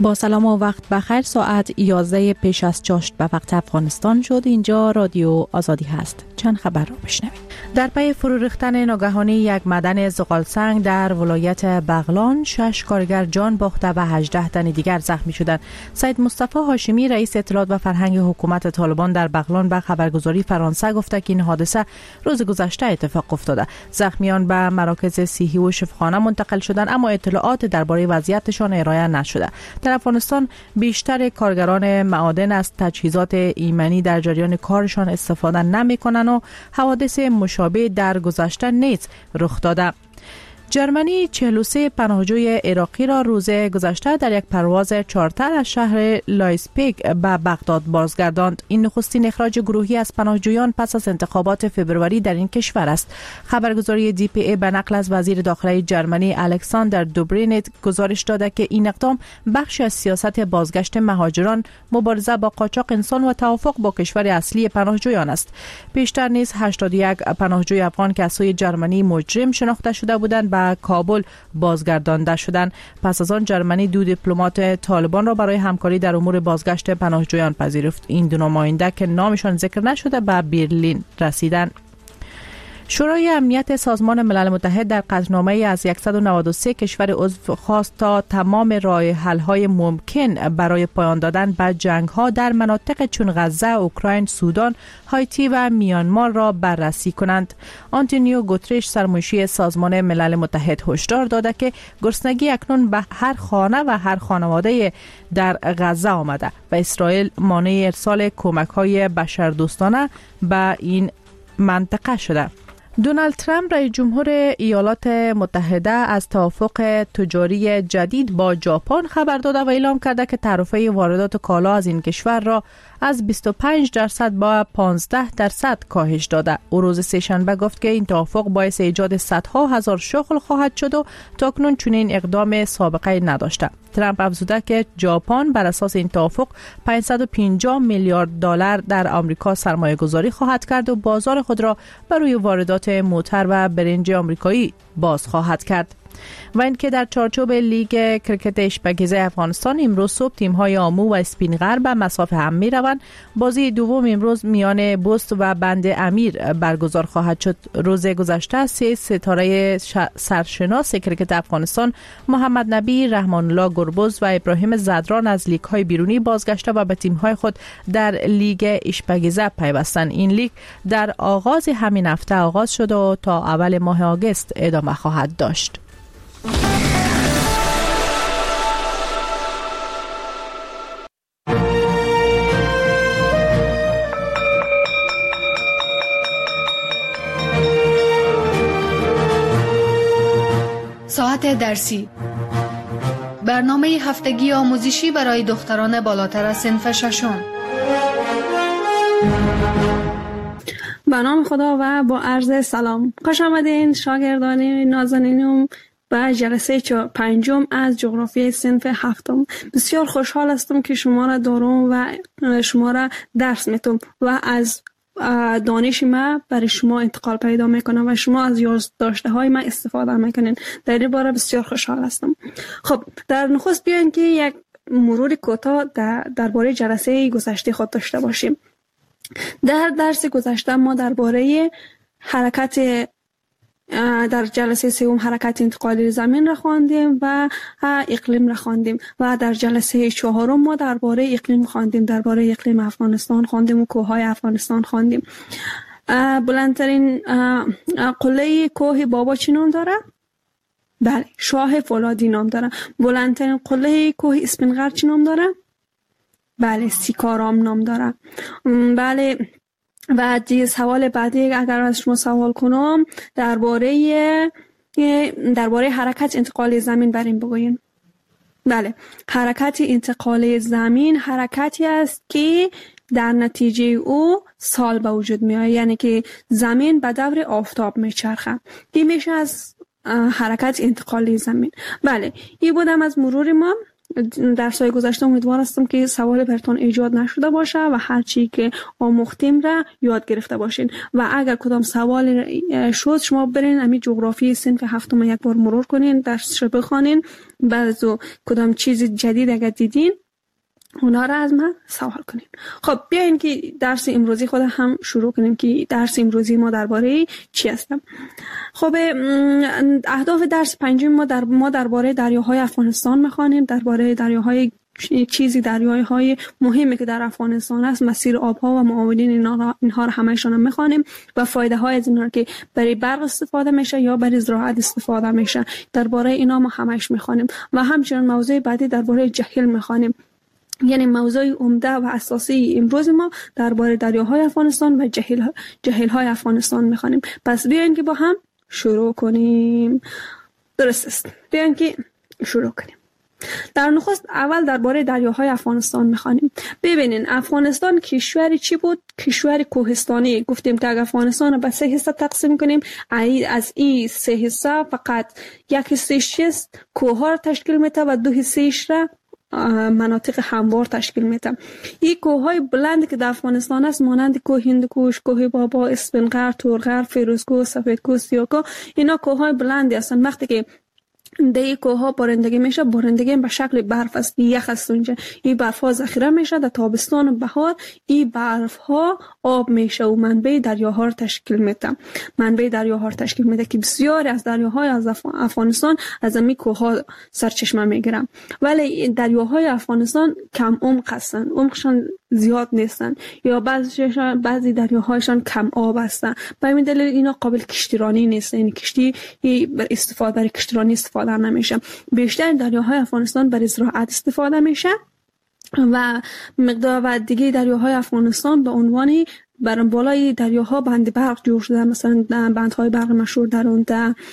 با سلام و وقت بخیر. ساعت 11 پیش از چاشت به وقت افغانستان شد. اینجا رادیو آزادی هست. چند خبر رو بشنوید. در پی فرو ریختن ناگهانی یک معدن زغالسنگ در ولایت بغلان 6 کارگر جان باخته و 18 تن دیگر زخمی شدند. سید مصطفی هاشمی رئیس اطلاعات و فرهنگ حکومت طالبان در بغلان به خبرگزاری فرانسه گفته که این حادثه روز گذشته اتفاق افتاده. زخمیان به مراکز صحی و شفاخانه منتقل شدند اما اطلاعات درباره وضعیتشان ارائه نشده. در افغانستان بیشتر کارگران معادن از تجهیزات ایمنی در جریان کارشان استفاده نمی‌کنند و حوادث مشابه در گذشته نیز رخ داده. جرمنی 43 پناهجوی عراقی را روز گذشته در یک پرواز چارتر از شهر لایپزیگ به بغداد بازگرداند. این نخستین اخراج گروهی از پناهجویان پس از انتخابات فوریه در این کشور است. خبرگزاری DPA به نقل از وزیر داخلی جرمنی الکساندر دوبرینت گزارش داده که این اقدام بخشی از سیاست بازگشت مهاجران، مبارزه با قاچاق انسان و توافق با کشور اصلی پناهجویان است. پیشتر نیز 81 پناهجوی افغان که از سوی جرمنی مجرم شناخته شده بودند به کابل بازگردانده شدند. پس از آن جرمنی 2 دیپلمات طالبان را برای همکاری در امور بازگشت پناهجویان پذیرفت. این دو نماینده که نامشان ذکر نشده به برلین رسیدند. شورای امنیت سازمان ملل متحد در قطعنامه‌ای از 193 کشور عضو خواست تا تمام راه حل‌های ممکن برای پایان دادن به جنگ‌ها در مناطق چون غزه، اوکراین، سودان، هایتی و میانمار را بررسی کنند. آنتونیو گوترش سرمنشی سازمان ملل متحد هشدار داده که گرسنگی اکنون به هر خانه و هر خانواده در غزه آمده و اسرائیل مانع ارسال کمک‌های بشردوستانه به این منطقه شده. دونالد ترامپ رئیس جمهور ایالات متحده از توافق تجاری جدید با ژاپن خبر داده و اعلام کرده که تعرفه واردات کالا از این کشور را از 25% با 15% کاهش داده. او روز سه‌شنبه گفت که این توافق باعث ایجاد صدها هزار شغل خواهد شد و تاکنون چنین اقدام سابقه نداشته. ترامپ افزوده که ژاپن بر اساس این توافق 550 میلیارد دلار در آمریکا سرمایه گذاری خواهد کرد و بازار خود را بر روی واردات موتر و برنج آمریکایی باز خواهد کرد. و اینکه در چارچوب لیگ کرکت اشپگیزه افغانستان امروز صبح تیم‌های آمو و اسپین غر به مسافه هم می‌روند. بازی دوم امروز میان بست و بند امیر برگزار خواهد شد. روز گذشته 3 ستاره سرشناس کرکت افغانستان محمد نبی، رحمان الله گربز و ابراهیم زدران از لیگ‌های بیرونی بازگشته و به تیم‌های خود در لیگ اشپگیزه پیوستند. این لیگ در آغاز همین هفته آغاز شد و تا اول ماه آگوست ادامه خواهد داشت. ساعت درسی، برنامه هفتگی آموزشی برای دختران بالاتر از صنف ششم. به نام خدا و با عرض سلام. خوش آمدین شاگردان نازنینم به جلسه 5 از جغرافیای صنف 7. بسیار خوشحال هستم که شما را دارم و شما را درس میتم و از دانش ما برای شما انتقال پیدا میکنم و شما از یادداشته های من استفاده میکنین. در این باره بسیار خوشحال هستم. خب در نخست بیاین که یک مرور کوتاه درباره جلسه گذشته خود داشته باشیم. در درس گذشته ما درباره حرکت در جلسه 3 حرکت انتقالی زمین را خواندیم و اقلیم را خواندیم و در جلسه 4 ما درباره اقلیم خواندیم، درباره اقلیم افغانستان خواندیم و کوههای افغانستان خواندیم. بلندترین قله کوه بابا چی نام داره؟ بله، شاه فولادی نام داره. بلندترین قله کوه اسپین غر چی نام داره؟ بله، سیکارام نام داره. بله. و دیگه سوال بعدی اگر از شما سوال کنم درباره حرکت انتقال زمین بریم بگوین. بله، حرکت انتقال زمین حرکتی است که در نتیجه او سال به وجود می آید، یعنی که زمین به دور آفتاب میچرخه. این میشه از حرکت انتقال زمین. بله، این بودم از مرور ما. درس‌های گذشته امیدوار هستم که سوال براتون ایجاد نشده باشه و هر چی که آموختیم را یاد گرفته باشین و اگر کدام سوال شد شما برین همین جغرافی صنف هفتم یک بار مرور کنین، درسش بخونین، بعد از کدام چیز جدید اگر دیدین اونا را از من سوال کنین. خب بیاین که درس امروزی خود هم شروع کنیم که درس امروزی ما درباره چی هستم. خب اهداف درس پنجم ما درباره دریاهای افغانستان میخوانیم، درباره دریاهای دریاهای مهمی که در افغانستان است، مسیر آبها و معاونین اینها را همه‌شان میخوانیم و فایده های از اینها که برای برق استفاده میشه یا برای زراعت استفاده میشه، درباره اینا ما همش میخوانیم و همچنین موضوع بعدی درباره جهیل میخوانیم. یعنی موضوع عمده و اساسی امروز ما درباره دریاهای افغانستان و جهیل‌های افغانستان می‌خوانیم. پس بیاین که با هم شروع کنیم. درست است. بیاین که شروع کنیم. در نخست اول درباره دریاهای افغانستان می‌خوانیم. ببینین افغانستان کشوری چی بود؟ کشور کوهستانی. گفتیم که افغانستان به 3 حصه تقسیم کنیم. از این 3 حصه فقط یک حصه‌اش کوه‌ها تشکیل میده و 2 حصه‌اش را مناطق هموار تشکیل میده. این کوههای بلند که در افغانستان است مانند کوه هندوکش، کوه بابا، اسفندقر، تورغر، فیروزکوه، سفیدکوه، سیاکوه، اینا کوههای بلندی هستند. وقتی که در کوه‌ها بارندگی میشه، بارندگی به شکل برف است، یخ است اونجا. این برف ها ذخیره میشه در تابستان و بهار، این برف ها آب میشه و منبع دریاها را تشکیل میده که بسیاری از دریاهای از افغانستان از این کوه‌ها سرچشمه میگیرن. ولی دریاهای افغانستان کم عمق هستند، عمقشان زیاد نیستن یا بعضی دریاهایشان کم آب هستند. به همین دلیل اینا قابل کشتیرانی نیست، یعنی کشتی برای کشتیرانی استفاده نمیشه. بیشتر دریاهای افغانستان برای زراعت استفاده میشه و مقدار و دیگه دریاهای افغانستان به عنوان بر بالای دریاها بند برق جور شده، مثلا بندهای برق مشهور در اون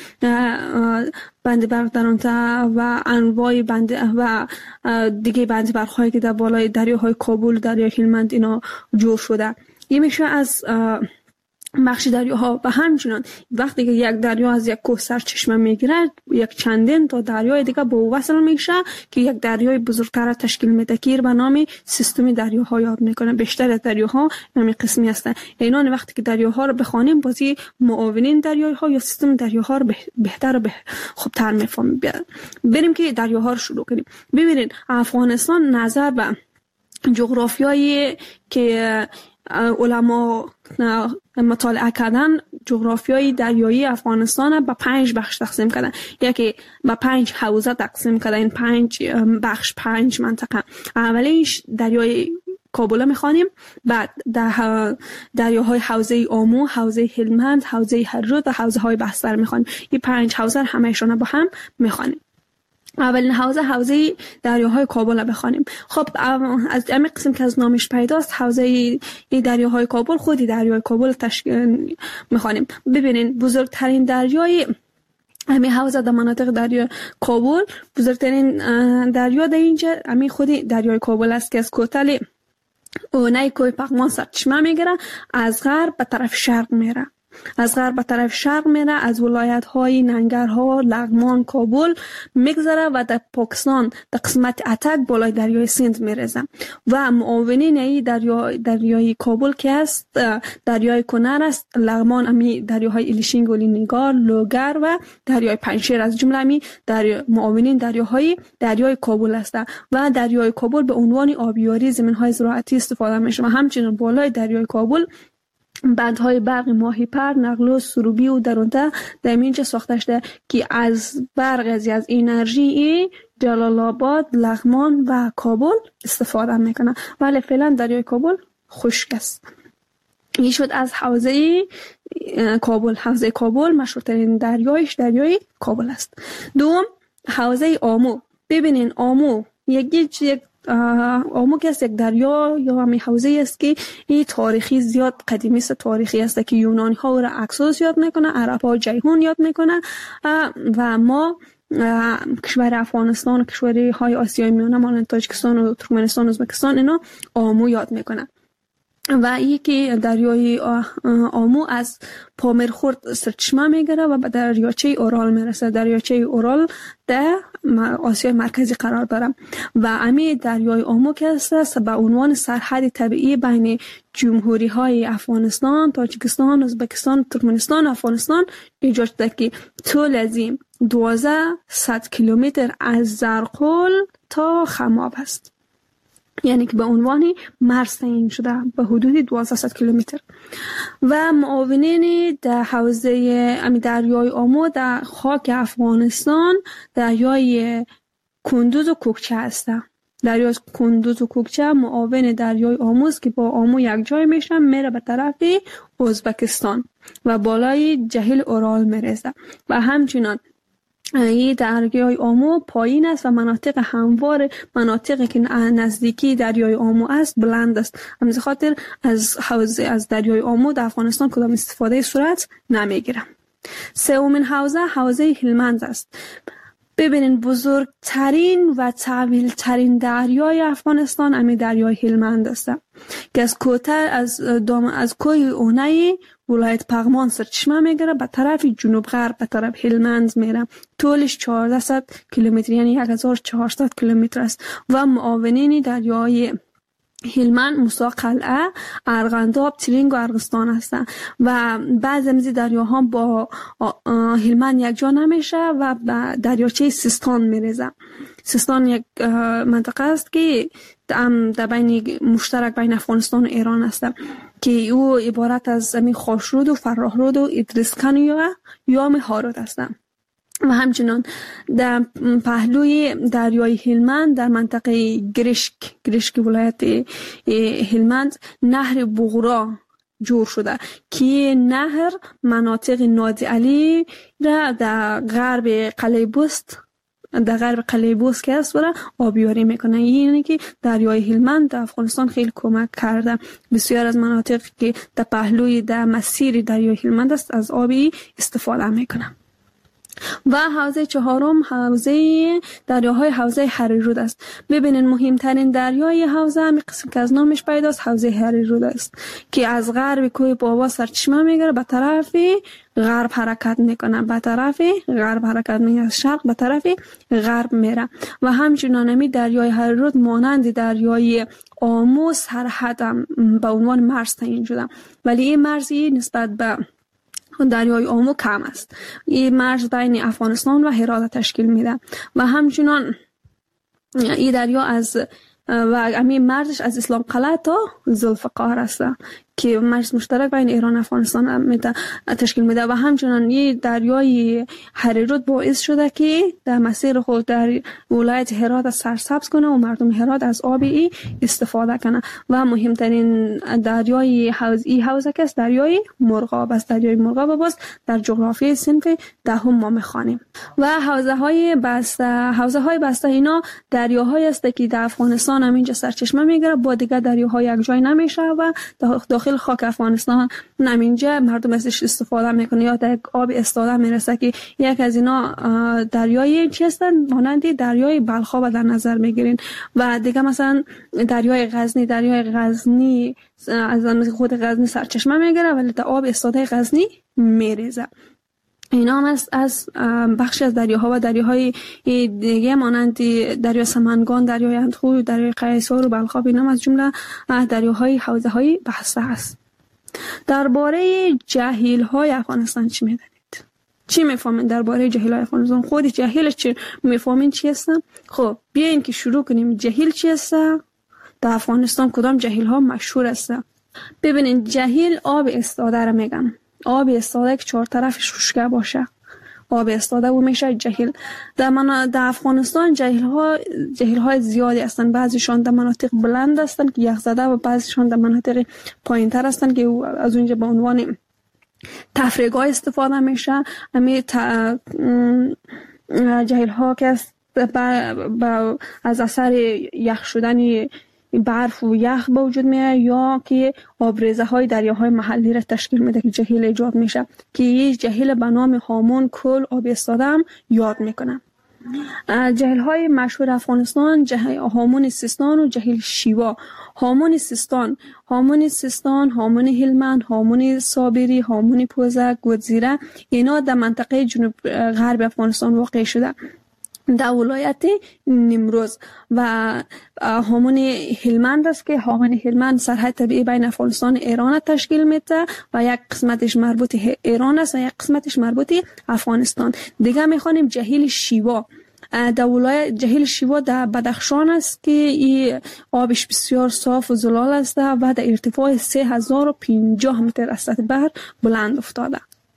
بند برق در اون و انواع بند و دیگه بند برق هایی که در بالای دریاهای کابل، دریای هلمند اینا جور شده. این میشه از بخش دریاها. و همچنان وقتی که یک دریا از یک کوه سرچشمه میگیره، یک چندین تا دریای دیگه به وصل میشه که یک دریای بزرگتر تشکیل میده که به نام سیستم دریاها یاد میکنه. بیشتر دریاها همین قسمی هستن. اینان وقتی که دریاها رو بخوانیم بازی معاونین دریاها یا سیستم دریاها رو بهتر و خوبتر میفهمیم. بریم که دریاها رو شروع کنیم. ببینید افغانستان نظر به جغرافیایی که علما مطالعه کردن، جغرافیای دریایی افغانستان به 5 بخش تقسیم کردن. یکی به 5 حوزه تقسیم کردن. این 5 بخش 5 منطقه. اولیش دریای کابل میخوانیم، بعد دریاهای حوزه آمو، حوزه هلمند، حوزه هرود و حوزه های بستر میخوانیم. این 5 حوزه همه‌شون با هم میخوانیم. اولین حوزه دریاهای کابل بخوانیم. خب از همین قسم که از نامش پیداست، حوزه دریاهای کابل، خودی دریای کابل تشکیل میخوانیم. ببینین بزرگترین دریای همین حوزه در مناطق دریای کابل، بزرگترین دریا در اینجا همین خودی دریای کابل است که از کوتل اونای کوه پغمان سرچشمه میگیره، از غرب به طرف شرق میره. از ولایت های ننگرهار، لغمان، کابل میگذره و در پاکستان در قسمت اتک بالای دریای سند میرسه و معاونین ای دریای کابل که است دریای کنر است، لغمان امی دریاهای ایلیشین، گلی نگار، لوگر و دریای پنجشیر از جمله امی معاونین دریای کابل است و دریای کابل به عنوان آبیاری زمین‌های زراعتی استفاده میشه و همچنین بالای دریای کابل بندهای برق ماهیپر، نقلوس، سروبی و درونتا در اینجا ساخته شده که از برق از انرژی جلال آباد، لغمان و کابل استفاده میکنه. ولی فعلا دریای کابل خشک است. این شد از حوزه کابل. حوزه کابل مشهورترین دریای کابل است. دوم حوزه آمو. ببینین آمو آمو که است یک دریا یا همین حوزه است که این تاریخی زیاد قدیمی است، تاریخی است که یونانی ها او را اکسوس یاد میکنه، عرب ها جیهون یاد میکنه و ما کشور افغانستان و کشوری های آسیای میانه مانند تاجیکستان و ترکمنستان و ازبکستان اینا آمو یاد میکنه. و یکی دریای آمو از پامرخورد سرچشمه میگیره و به دریاچه اورال میرسه. دریاچه اورال در آسیای مرکزی قرار داره و امی دریای آمو که است به عنوان سرحد طبیعی بین جمهوری های افغانستان، تاجیکستان، ازبکستان، ترکمنستان و افغانستان ایجاد شده که طول از 1200 کیلومتر از زرقول تا خماب است، یعنی که به عنوان مرز تعیین شده به حدود 1200 کیلومتر. و معاونین در حوزه دریای آمو در خاک افغانستان دریای کندوز و کوکچه هستند. دریای کندوز و کوکچه معاون دریای آمو است که با آمو یک جای میشه، میره به طرف ازبکستان و بالای جهیل اورال میرسه. و همچنان این دریای آمو پایین است و مناطق هموار، مناطقی که نزدیکی دریای آمو است بلند است. همین خاطر از حوزه از دریای آمو در افغانستان کدام استفاده صورت نمیگیره. سومین حوزه هلمند است. ببینین بزرگترین و طویلترین دریای افغانستان همین دریای هلمند است که از از کوه اونایی ولایت پغمان سرچشمه میگیره به طرف جنوب غرب به طرف هلمند میره. طولش 1400 کیلومتر یعنی 1400 کیلومتر است. و معاونین دریای هلمند موسی قلعه، ارغنداب، ترینگ و ارغستان هستند و بعضی از دریاها با هلمند یک جا نمیشه و به دریاچه سیستان میرسه. سیستان یک منطقه است که در بین مشترک بین افغانستان و ایران است که او عبارت از خاشرود و فراهرود و ادریسکن یا هارود هستند. و همچنان در پهلوی دریای هلمند در منطقه گرشک ولایت هلمند نهر بغرا جور شده که نهر مناطق نادی علی را در غرب قلیبوست که است برای آبیاری میکنه. یعنی که دریای هلمند در افغانستان خیلی کمک کرده. بسیار از مناطق که در پهلوی در مسیر دریای هلمند است از آبی استفاده میکنه. و حوزه چهارم دریاهای حوزه هریرود است. ببینین مهمترین دریای حوزه همین قسم که از نامش پیداست حوزه هریرود است که از غرب کوه بابا سرچشمه میگیره به طرف غرب حرکت میکنه، از شرق به طرف غرب میره. و همچنان همین دریای هریرود مانند دریای آمو سرحد به عنوان مرز تعیین شده، ولی این مرزی نسبت به دریای آمو کم است. این مرز بین افغانستان و هرات تشکیل میده و همچنان این دریا و همین مرزش از اسلام قلعه تا ذوالفقار است که مرز مشترک بین ایران و افغانستان تشکیل میده. و همچنان این دریای هریرود باعث شده که در مسیر خود در ولایت هرات سرسبز کنه و مردم هرات از آب ای استفاده کنه. و مهمترین دریای حوزه که است دریای مرغاب است. دریای مرغاب باز در جغرافی صنف دهم ما میخوانیم. و حوزه های بسته اینا دریاهایی است که در افغانستان همینجا سرچشمه میگیره، با دیگر دریاها یک جای نمیشه و داخل خاک افغانستان همینجا مردم ازش استفاده میکنه یا در آب استاده میرسه که یک از اینا دریای چی هستن مانند دریای بلخاب در نظر میگیرین. و دیگه مثلا دریای غزنی از خود غزنی سرچشمه میگیره ولی در آب استاده غزنی میریزه. اینا هم از بخشی از دریاها و دریاهای دیگه مانند دریای سمنگان، دریای اندخو، دریای قیصر و بلخاب اینا هم از جمله دریاهای حوزه‌های بسته است. درباره جهیل‌های افغانستان چی می‌دانید؟ چی می‌فهمید درباره جهیل‌های افغانستان؟ خود جهیل چی می‌فهمید چی هست؟ خب بیاین که شروع کنیم. جهیل چی است؟ در افغانستان کدام جهیل‌ها مشهور است؟ ببینید جهیل آب استاده را میگن. آب استاده که 4 طرفش خشک باشه آب استاده و میشه جهیل. در افغانستان جهیل‌های زیادی هستند. بعضیشان در مناطق بلند هستند که یخزده و بعضیشان در مناطق پایین‌تر هستند که از اونجا به عنوان تفریحگاه استفاده میشه. همین جهیل‌ها که از اثر یخ شدن برف و یخ به وجود میاد یا که آبریزه های دریاهای محلی را تشکیل میده که جهیل ایجاد میشه که یه جهیل به نام هامون کل آب استاده هم یاد میکنه. جهیل‌های مشهور افغانستان هامون سیستان و جهیل شیوا. هامون سیستان، هامون هلمند، هامون صابری، هامون پوزک، گودزیره، اینا در منطقه جنوب غرب افغانستان واقع شده در ولایت نیمروز. و هامون هلمند است که هامون هلمند سرحد طبیعی بین افغانستان و ایران تشکیل میده و یک قسمتش مربوط ایران است و یک قسمتش مربوط افغانستان. دیگه میخوانیم جهیل شیوا. در ولایت جهیل شیوا در بدخشان است که این آبش بسیار صاف و زلال است و در ارتفاع 3050 متر از سطح بحر بلند افتاده.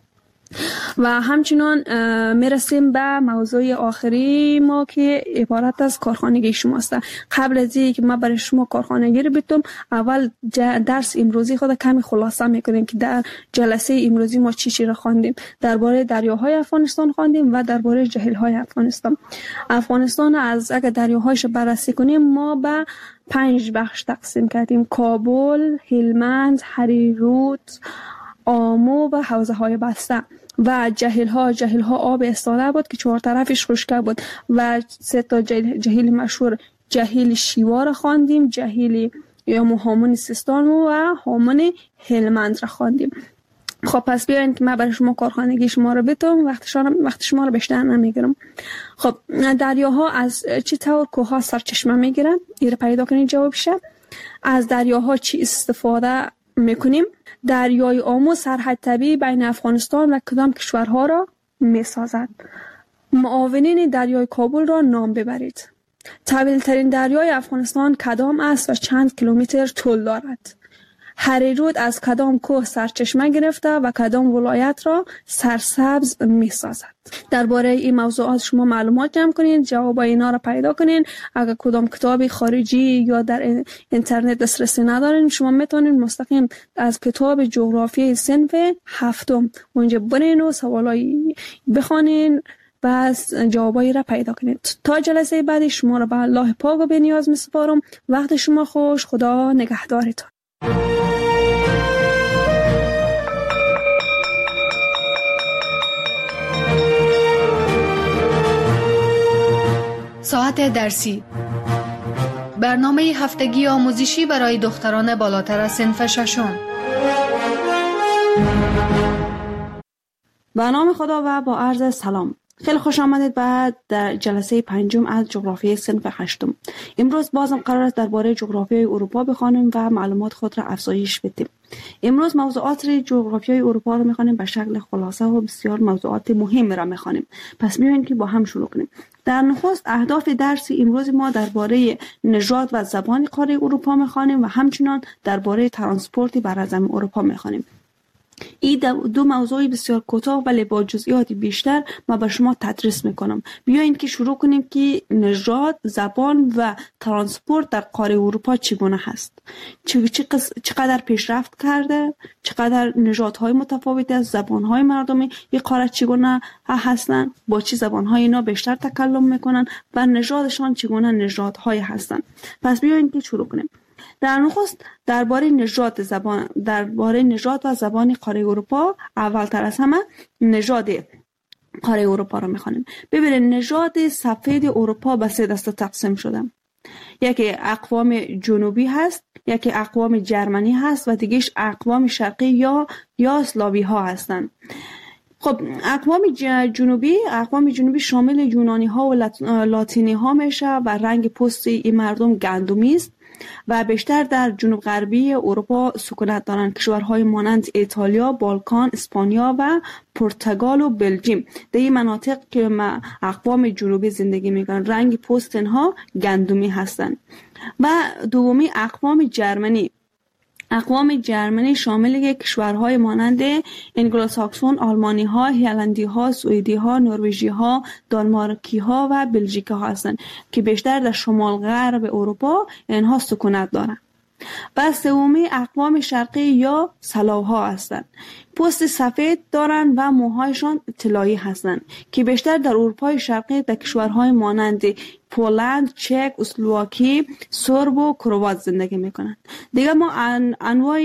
و همچنان میرسیم به موضوع آخری ما که عبارت از کارخانگی شماست. قبل از اینکه ما برای شما کارخانگی رو بگم، اول درس امروزی خود کمی خلاصه میکنیم که در جلسه امروزی ما چی را خواندیم. درباره دریاهای افغانستان خواندیم و درباره جهیل‌های افغانستان. افغانستان از اگر دریاهایش بررسی کنیم ما به 5 بخش تقسیم کردیم: کابل، هلمند، هریرود، آمو و حوزه های بسته. و جهیل ها آب استاده بود که 4 طرفش خشک بود. و 3 تا جهیل مشهور، جهیل شیوا را خواندیم، جهیل یا هامون سیستان و هامون هلمند را خواندیم. خب پس بیاین که من برای شما کارخانگی شما رو بتونم، وقت شما رو بیشتر نمیگیرم. خب دریاها از چه طور کوه ها سرچشمه میگیرن؟ این رو پیدا کنید جواب شه. از دریاها چی استفاده میکنیم؟ دریای آمو سرحد طبیعی بین افغانستان و کدام کشورها را میسازد؟ معاونین دریای کابل را نام ببرید. طویل ترین دریای افغانستان کدام است و چند کیلومتر طول دارد؟ هریرود از کدام کوه سرچشمه گرفته و کدام ولایت را سرسبز می سازد؟ درباره این موضوعات شما معلومات جمع کنین، جواب اینا را پیدا کنین. اگر کدام کتاب خارجی یا در اینترنت دسترسی ندارین، شما میتونین مستقیم از کتاب جغرافیای صنف 7 اونجا برین و سوالایی بخونین، بس جوابایی را پیدا کنید. تا جلسه بعدی شما را به الله پاک و بی‌نیاز می‌سپارم. وقت شما خوش. خدا نگهدارتان. ساعت درسی، برنامه هفتگی آموزشی برای دختران بالاتر از صنف 6. به نام خدا و با عرض سلام. خیلی خوش آمدید در جلسه 5 از جغرافیای صنف 8. امروز بازم قرار است درباره جغرافیای اروپا بخوانیم و معلومات خود را افزایش بدیم. امروز موضوعات جغرافیای اروپا را میخوانیم به شکل خلاصه و بسیار موضوعات مهم را میخوانیم. پس بیاین که با هم شروع کنیم. در نخست اهداف درس امروز ما درباره نژاد و زبان قاره اروپا میخوانیم و همچنین درباره ترانسپورت بر زمین اروپا میخوانیم. این 2 موضوع بسیار کوتاه ولی با جزئیات بیشتر ما به شما تدریس میکنم. بیایید که شروع کنیم که نژاد، زبان و ترانسپورت در قاره اروپا چگونه هست، چقدر پیشرفت کرده، چقدر نژادهای متفاوت از زبانهای مردمی این قاره چگونه هستند، با چه زبانهای اینا بیشتر تکلم میکنن و نژادشان چگونه نژادهای هستند. پس بیایید که شروع کنیم. در نخست درباره نژاد و زبان قاره اروپا، اولتر از همه نژاد قاره اروپا را میخوانیم. ببینید نژاد سفید اروپا به 3 دسته تقسیم شده. یکی اقوام جنوبی هست، یکی اقوام جرمنی هست و دیگهش اقوام شرقی یا اسلاوی ها هستند. خب اقوام جنوبی شامل یونانی ها و لاتینی ها میشه و رنگ پوست این مردم گندمی است و بیشتر در جنوب غربی اروپا سکونت دارند. کشورهای مانند ایتالیا، بالکان، اسپانیا و پرتغال و بلژیم در این مناطق که اقوام جنوبی زندگی میکنند رنگ پوست اینها گندمی هستند. و دومی اقوام جرمنی شامل کشورهای مانند انگلوساکسون، آلمانی ها، هلندی ها، سوئدی ها، نروژی ها، دانمارکی ها و بلژیکی ها هستند که بیشتر در شمال غرب اروپا اینها سکونت دارند. و سومی اقوام شرقی یا سلاوها هستند. پوست سفید دارند و موهایشان طلایی هستند که بیشتر در اروپای شرقی در کشورهای مانند پولند، چک، اسلواکی، سرب و کروات زندگی میکنند. دیگه ما انواع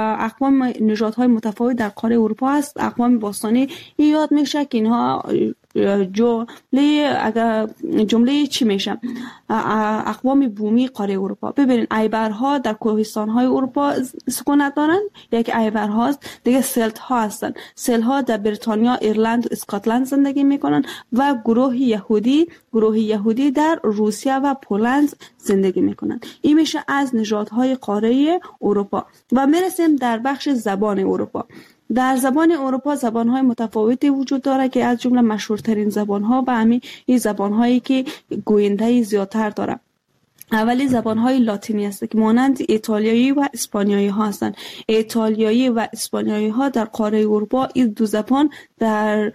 اقوام نژادهای متفاوت در قاره اروپا هست. اقوام باستانی یاد میشه که اینها جمله چی میشه؟ اقوام بومی قاره اروپا. ببینید ایبرها در کوهستان‌های اروپا سکونت دارن، یک ایبرهاست. دیگه سلت ها هستن. سلت ها در بریتانیا، ایرلند و اسکاتلند زندگی میکنن و گروه یهودی در روسیه و پولند زندگی میکنن. این میشه از نژادهای قاره اروپا. و میرسیم در بخش زبان اروپا. در زبان اروپا زبان‌های متفاوتی وجود داره که از جمله مشهورترین زبان‌ها و همین این زبان‌هایی که گوینده زیادتر داره. اولی زبان‌های لاتینی است که مانند ایتالیایی و اسپانیایی ها هستند. ایتالیایی و اسپانیایی ها در قاره اروپا این دو زبان در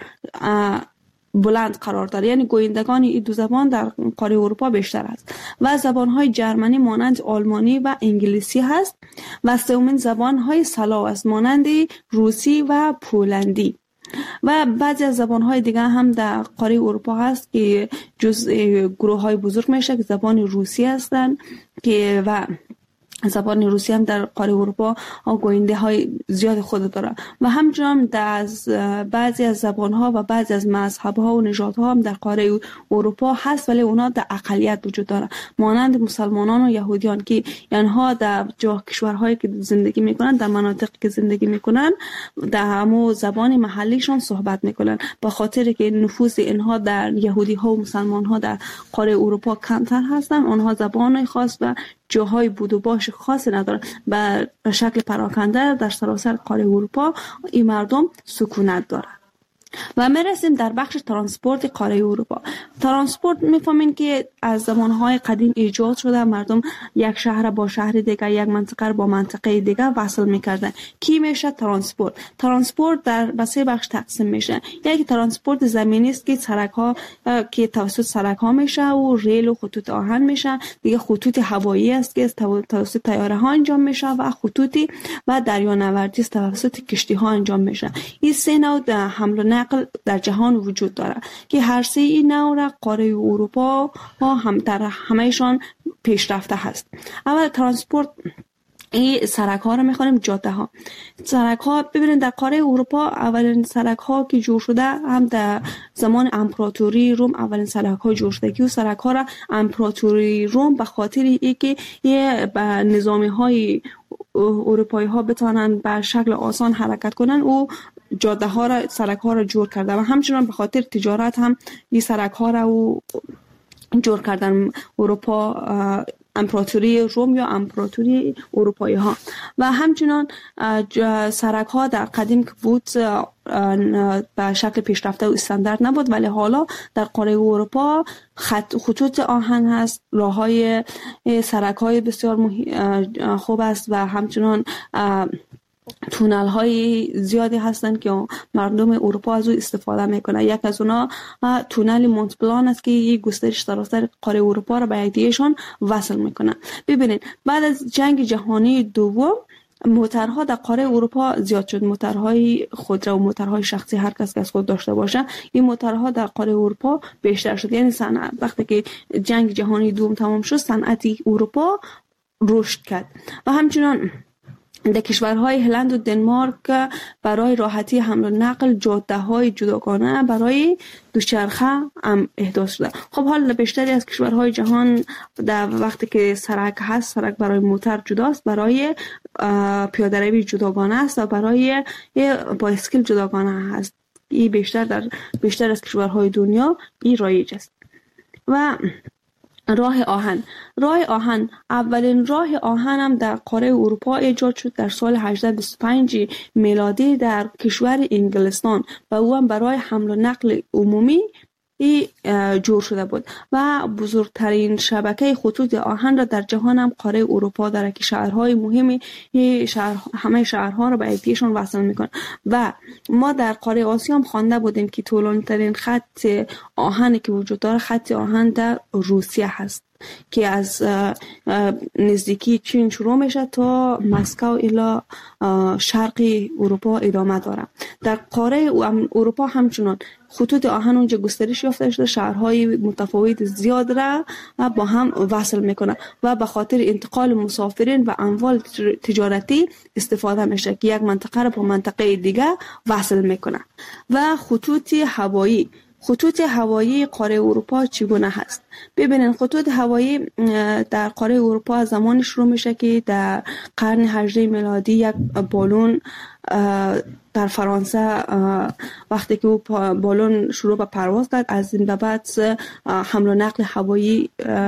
بلند قرار داره، یعنی گویندگان این دو زبان در قاره اروپا بیشتر است. و زبان‌های جرمنی مانند آلمانی و انگلیسی هست. و سومین زبان‌های سلاو است مانند روسی و پولندی. و بعضی از زبان‌های دیگه هم در قاره اروپا هست که گروه‌های بزرگ میشه که زبان روسی هستند که و زبان روسی هم در قاره اروپا گوینده های زیاد خود داره. و همچنان بعضی از زبان ها و بعضی از مذهب ها و نژاد ها هم در قاره اروپا هست، ولی اونا در اقلیت وجود داره، مانند مسلمانان و یهودیان که اینها در کشورهایی که زندگی میکنن، در مناطقی که زندگی میکنن، در همون زبان محلیشون صحبت میکنن. به خاطر که نفوذ اینها در یهودی ها و مسلمان ها در قاره اروپا کمتر هستن، اونها زبان خاص و جاهای بود و باش خاصی ندارن. به شکل پراکنده در سراسر قاره اروپا این مردم سکونت دارن. و میرسیم در بخش ترانسپورت قاره اروپا. ترانسپورت میفهمین که از زمانهای قدیم ایجاد شده، مردم یک شهر با شهر دیگه، یک منطقه با منطقه دیگه وصل میکردن. کی میشه ترانسپورت؟ ترانسپورت در سه بخش تقسیم میشه. یک ترانسپورت زمینی است که سرک ها که توسط سرک ها میشه و ریل و خطوط آهن میشه. دیگه خطوط هوایی است که توسط طیاره ها انجام میشه و خطوطی و دریانوردی است توسط کشتی ها انجام میشه. این سه نوع حمل و نقل در جهان وجود داره که هر سه این نوع را قاره اروپا هم در همهشان پیشرفته هست. اول ترانسپورت این سرک ها رو میخوانیم جاده ها. سرک ها ببینید در قاره اروپا اولین سرک ها که جور شده هم در زمان امپراتوری روم اولین سرک ها جور شده که سرک ها را امپراتوری روم به خاطر اینکه یه نظامی های اروپایی ها بتوانن به شکل آسان حرکت کنن و جاده ها را سرک ها را جور کرده و همچنان به خاطر تجارت هم این سرک ها را جور کردن اروپا، امپراتوری روم یا امپراتوری اروپایی ها. و همچنان سرک ها در قدیم که بود به شکل پیشرفته و استاندارد نبود، ولی حالا در قاره اروپا خطوط آهن هست، راه های سرک های بسیار خوب است و همچنان تونل های زیادی هستند که مردم اروپا از او استفاده میکنه. یک از اونا تونل مونت بلان است که یک گسترش سراسر قاره اروپا را به یکدیگهشان وصل میکنه. ببینید بعد از جنگ جهانی دوم موترها در قاره اروپا زیاد شد. موترهای خودرو و موترهای شخصی هر کس که از خود داشته باشه، این موترها در قاره اروپا بیشتر شد. یعنی صنعت وقتی که جنگ جهانی دوم تمام شد، صنعت اروپا رشد کرد. و همچنان در کشورهای هلند و دنمارک برای راحتی حمل و نقل جاده‌های جداگانه برای دوچرخه هم احداث شده. خب حالا بیشتری از کشورهای جهان در وقتی که سرک هست، سرک برای موتر جداست، برای پیاده‌روی جداگانه است و برای بایسکل جداگانه هست. این بیشتر از کشورهای دنیا این رایج است. و راه آهن اولین راه آهن هم در قاره اروپا ایجاد شد در سال 1825 میلادی در کشور انگلستان و او هم برای حمل و نقل عمومی جور شده بود و بزرگترین شبکه خطوط آهن را در جهان هم قاره اروپا داره که شهرهای مهمی همه شهرها را به یکدیگهشان وصل میکنه. و ما در قاره آسیا هم خوانده بودیم که طولانی ترین خط آهنی که وجود داره خط آهن در روسیه هست که از نزدیکی چین شروع میشه تا مسکو الی شرقی اروپا ادامه داره. در قاره اروپا همچنان خطوط آهن اونجا گسترش یافته شده، شهرهای متفاوت زیاد را با هم وصل میکنه و به خاطر انتقال مسافرین و اموال تجارتی استفاده میشه که یک منطقه را با منطقه دیگه وصل میکنه. و خطوط هوایی خطوط هوایی قاره اروپا چگونه هست؟ ببینید خطوط هوایی در قاره اروپا از زمانی شروع میشه که در قرن 18 میلادی یک بالون در فرانسه وقتی که او بالون شروع به پرواز کرد، از این به بعد حمل و نقل هوایی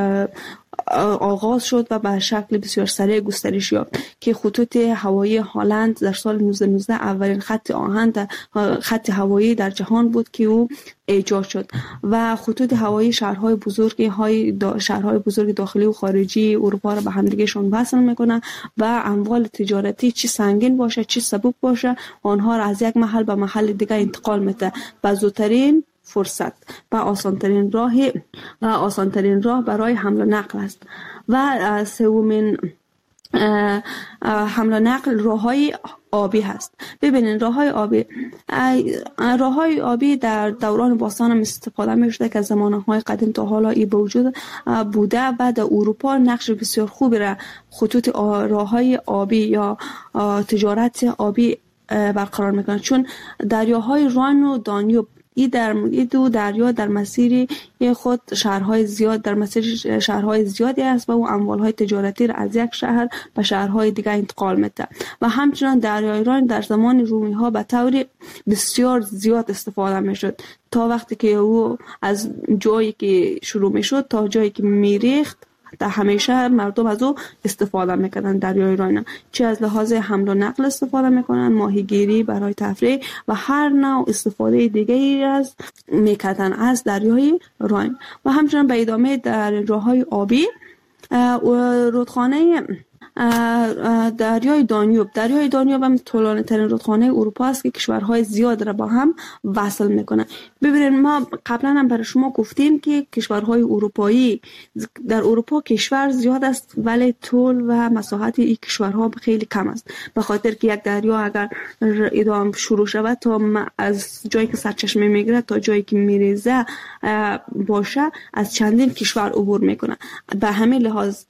آغاز شد و به شکل بسیار سریع گسترش یافت که خطوط هوایی هلند در سال 1919 اولین خط هوایی در جهان بود که او ایجاد شد و خطوط هوایی شهرهای بزرگ داخلی و خارجی اروپا را به همدیگهشون وصل میکنه و اموال تجارتی چی سنگین باشه چی سبک باشه آنها را از یک محل به محل دیگه انتقال میده به زودترین فرصت و آسانترین راه برای حمل و نقل است. و سومین حمل و نقل راههای آبی هست. ببینید راههای آبی در دوران باستان هم استفاده می شده که از زمانهای قدیم تا حالا ای به وجود بوده و در اروپا نقش بسیار خوبی را خطوط راههای آبی یا تجارت آبی برقرار میکنه، چون دریاهای راین و دانیوب این دو دریا در مسیر خود شهرهای زیادی است و او اموالهای تجارتی را از یک شهر به شهرهای دیگر انتقال میده و همچنان دریای راین در زمان رومی ها به طور بسیار زیاد استفاده میشد تا وقتی که او از جایی که شروع میشد تا جایی که میریخت در همیشه مردم از او استفاده میکنن. دریای راین چه از لحاظ حمل و نقل استفاده میکنن، ماهیگیری برای تفریح و هر نوع استفاده دیگری از میکردن از دریای راین. و همچنان به ادامه در راههای آبی رودخانه دریای دانیوب هم طولانی ترین رودخانه اروپا است که کشورهای زیاد را با هم وصل میکنه. ببینید ما قبلا هم برای شما گفتیم که کشورهای اروپایی در اروپا کشور زیاد است ولی طول و مساحت این کشورها خیلی کم است، به خاطر که یک دریا اگر ادامه شروع شود تا از جایی که سرچشمه میگیره تا جایی که میریزه باشه از چندین کشور عبور میکنه. به همین لحاظ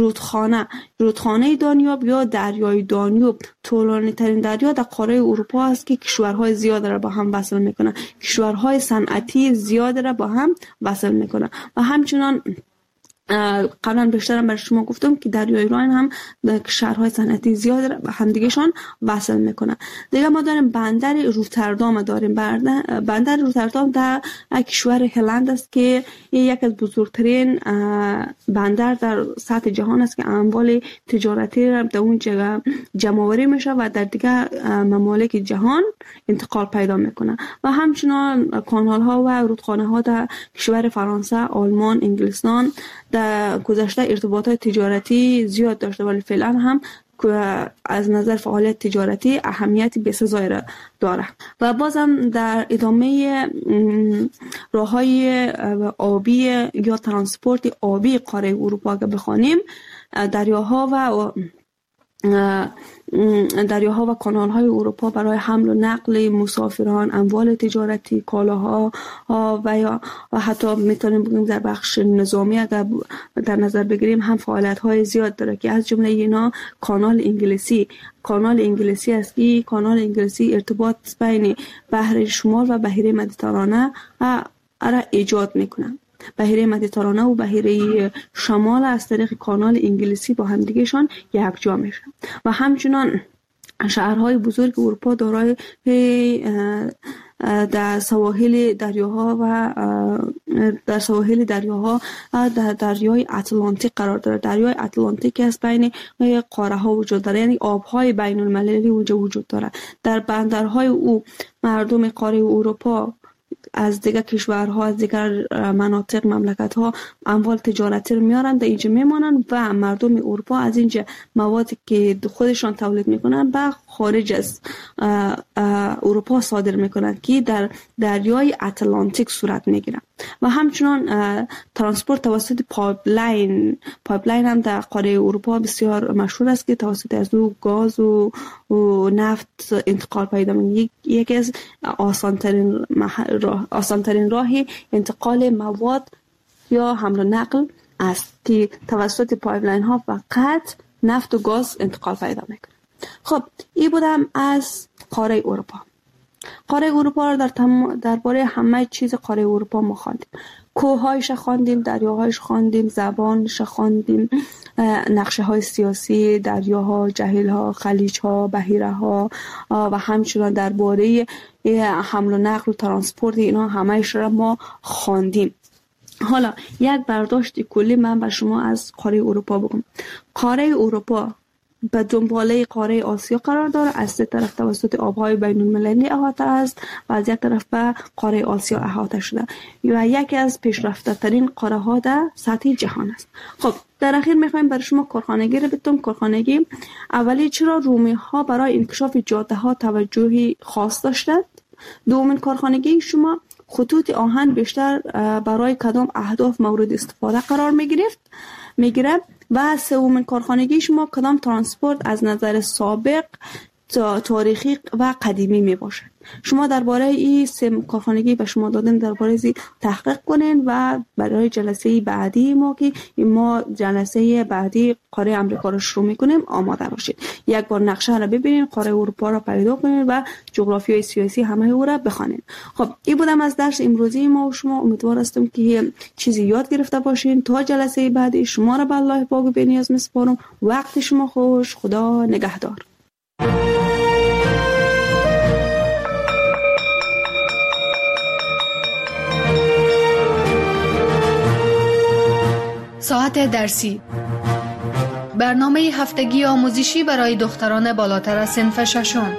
رودخانه دانیوب یا دریای دانیوب طولانی ترین دریا در قاره اروپا است که کشورهای زیاد را با هم وصل میکنه، کشورهای صنعتی زیاد را با هم وصل میکنه. و همچنان قبلا بیشترم برای شما گفتم که دریای راین هم شهرهای صنعتی زیاد را به همدیگهشان وصل میکنه. دیگه ما داریم بندر روتردام بندر روتردام در کشور هلند است که یک از بزرگترین بندر در سطح جهان است که اموال تجارتی را در اون جمع آوری میشه و در دیگه ممالک جهان انتقال پیدا میکنه. و همچنان کانال ها و رودخانه ها در کشور فرانسه، آلمان، انگلستان در گذشته ارتباطات تجارتی زیاد داشته ولی فعلا هم از نظر فعالیت تجارتی اهمیت بسزایی را داره. و بازم در ادامه راههای آبی یا ترانسپورت آبی قاره اروپا که بخوانیم دریاها و کانال‌های اروپا برای حمل و نقل مسافران، اموال تجارتی، کالاها و حتی میتونیم بگیم در بخش نظامی اگر در نظر بگیریم هم فعالیت‌های زیاد داره که از جمله اینا کانال انگلیسی است که کانال انگلیسی ارتباط بین بحر شمال و بحیره مدیترانه را ایجاد میکنه. بحیره مدیترانه و بحیره شمال از طریق کانال انگلیسی با همدیگهشان یکجا میشن. و همچنان شهرهای بزرگ اروپا دارای در سواحل دریاها در دریای اتلانتیک قرار داره. دریای اتلانتیک از بین قاره ها وجود داره، یعنی آبهای بین المللی اونجا وجود داره. در بندرهای او مردم قاره اروپا از دیگر کشورها، از دیگر مناطق، مملکت‌ها اموال تجارتی رو میارن در اینجا میمانن و مردم اروپا از اینجا موادی که خودشان تولید میکنن به خارج از اروپا صادر میکنن که در دریای اتلانتیک صورت میگیرن. و همچنان ترانسپورت توسط پایپلاین هم در قاره اروپا بسیار مشهور است که توسط از او گاز و نفت انتقال پیدا می‌کنه. یکی از آسانترین راهی انتقال مواد یا حمل و نقل است که توسط پایپلاین ها فقط نفت و گاز انتقال پیدا میکنه. خب این بودم از قاره اروپا. قاره اروپا را درباره همه چیز قاره اروپا ما خواندیم. کوه‌هایش خواندیم، دریاهایش خواندیم، زبانش خواندیم، نقشه‌های سیاسی، دریاها، جهیل‌ها، خلیج‌ها، بحیره‌ها و همچنین درباره حمل و نقل و ترانسپورت اینا همه‌اش را ما خواندیم. حالا یک برداشت کلی من بر شما از قاره اروپا بگم. قاره اروپا به دنباله قاره آسیا قرار داره، از سه طرف توسط آبهای بین المللی احاطه است و از یک طرف به قاره آسیا احاطه شده و یکی از پیشرفته ترین قاره ها در سطح جهان است. خب در اخیر میخوایم برای شما کارخانگی رو بگم. کارخانگی اولی چرا رومی ها برای انکشاف جاده ها توجهی خاص داشتند؟ دومین کارخانگی شما خطوط آهن بیشتر برای کدام اهداف مورد استفاده قرار میگیره و سومین کارخانگی شما کدام ترانسپورت از نظر سابق تاریخی و قدیمی می باشد. شما درباره این سه کارخانگی به شما دادن درباره زی تحقیق کنین و برای جلسه بعدی ما جلسه بعدی قاره امریکا رو شروع میکنیم آماده باشید. یک بار نقشه را ببینید، قاره اروپا را پیدا کنید و جغرافیای سیاسی همه او را بخوانید. خب این بودم از درس امروزی ما و شما. امیدوار هستم که چیزی یاد گرفته باشین. تا جلسه بعدی شما را به الله پاک و بی‌نیاز میسپارم. وقت شما خوش. خدا نگهدار. ساعت درسی، برنامه هفتگی آموزشی برای دختران بالاتر از صنف ششم.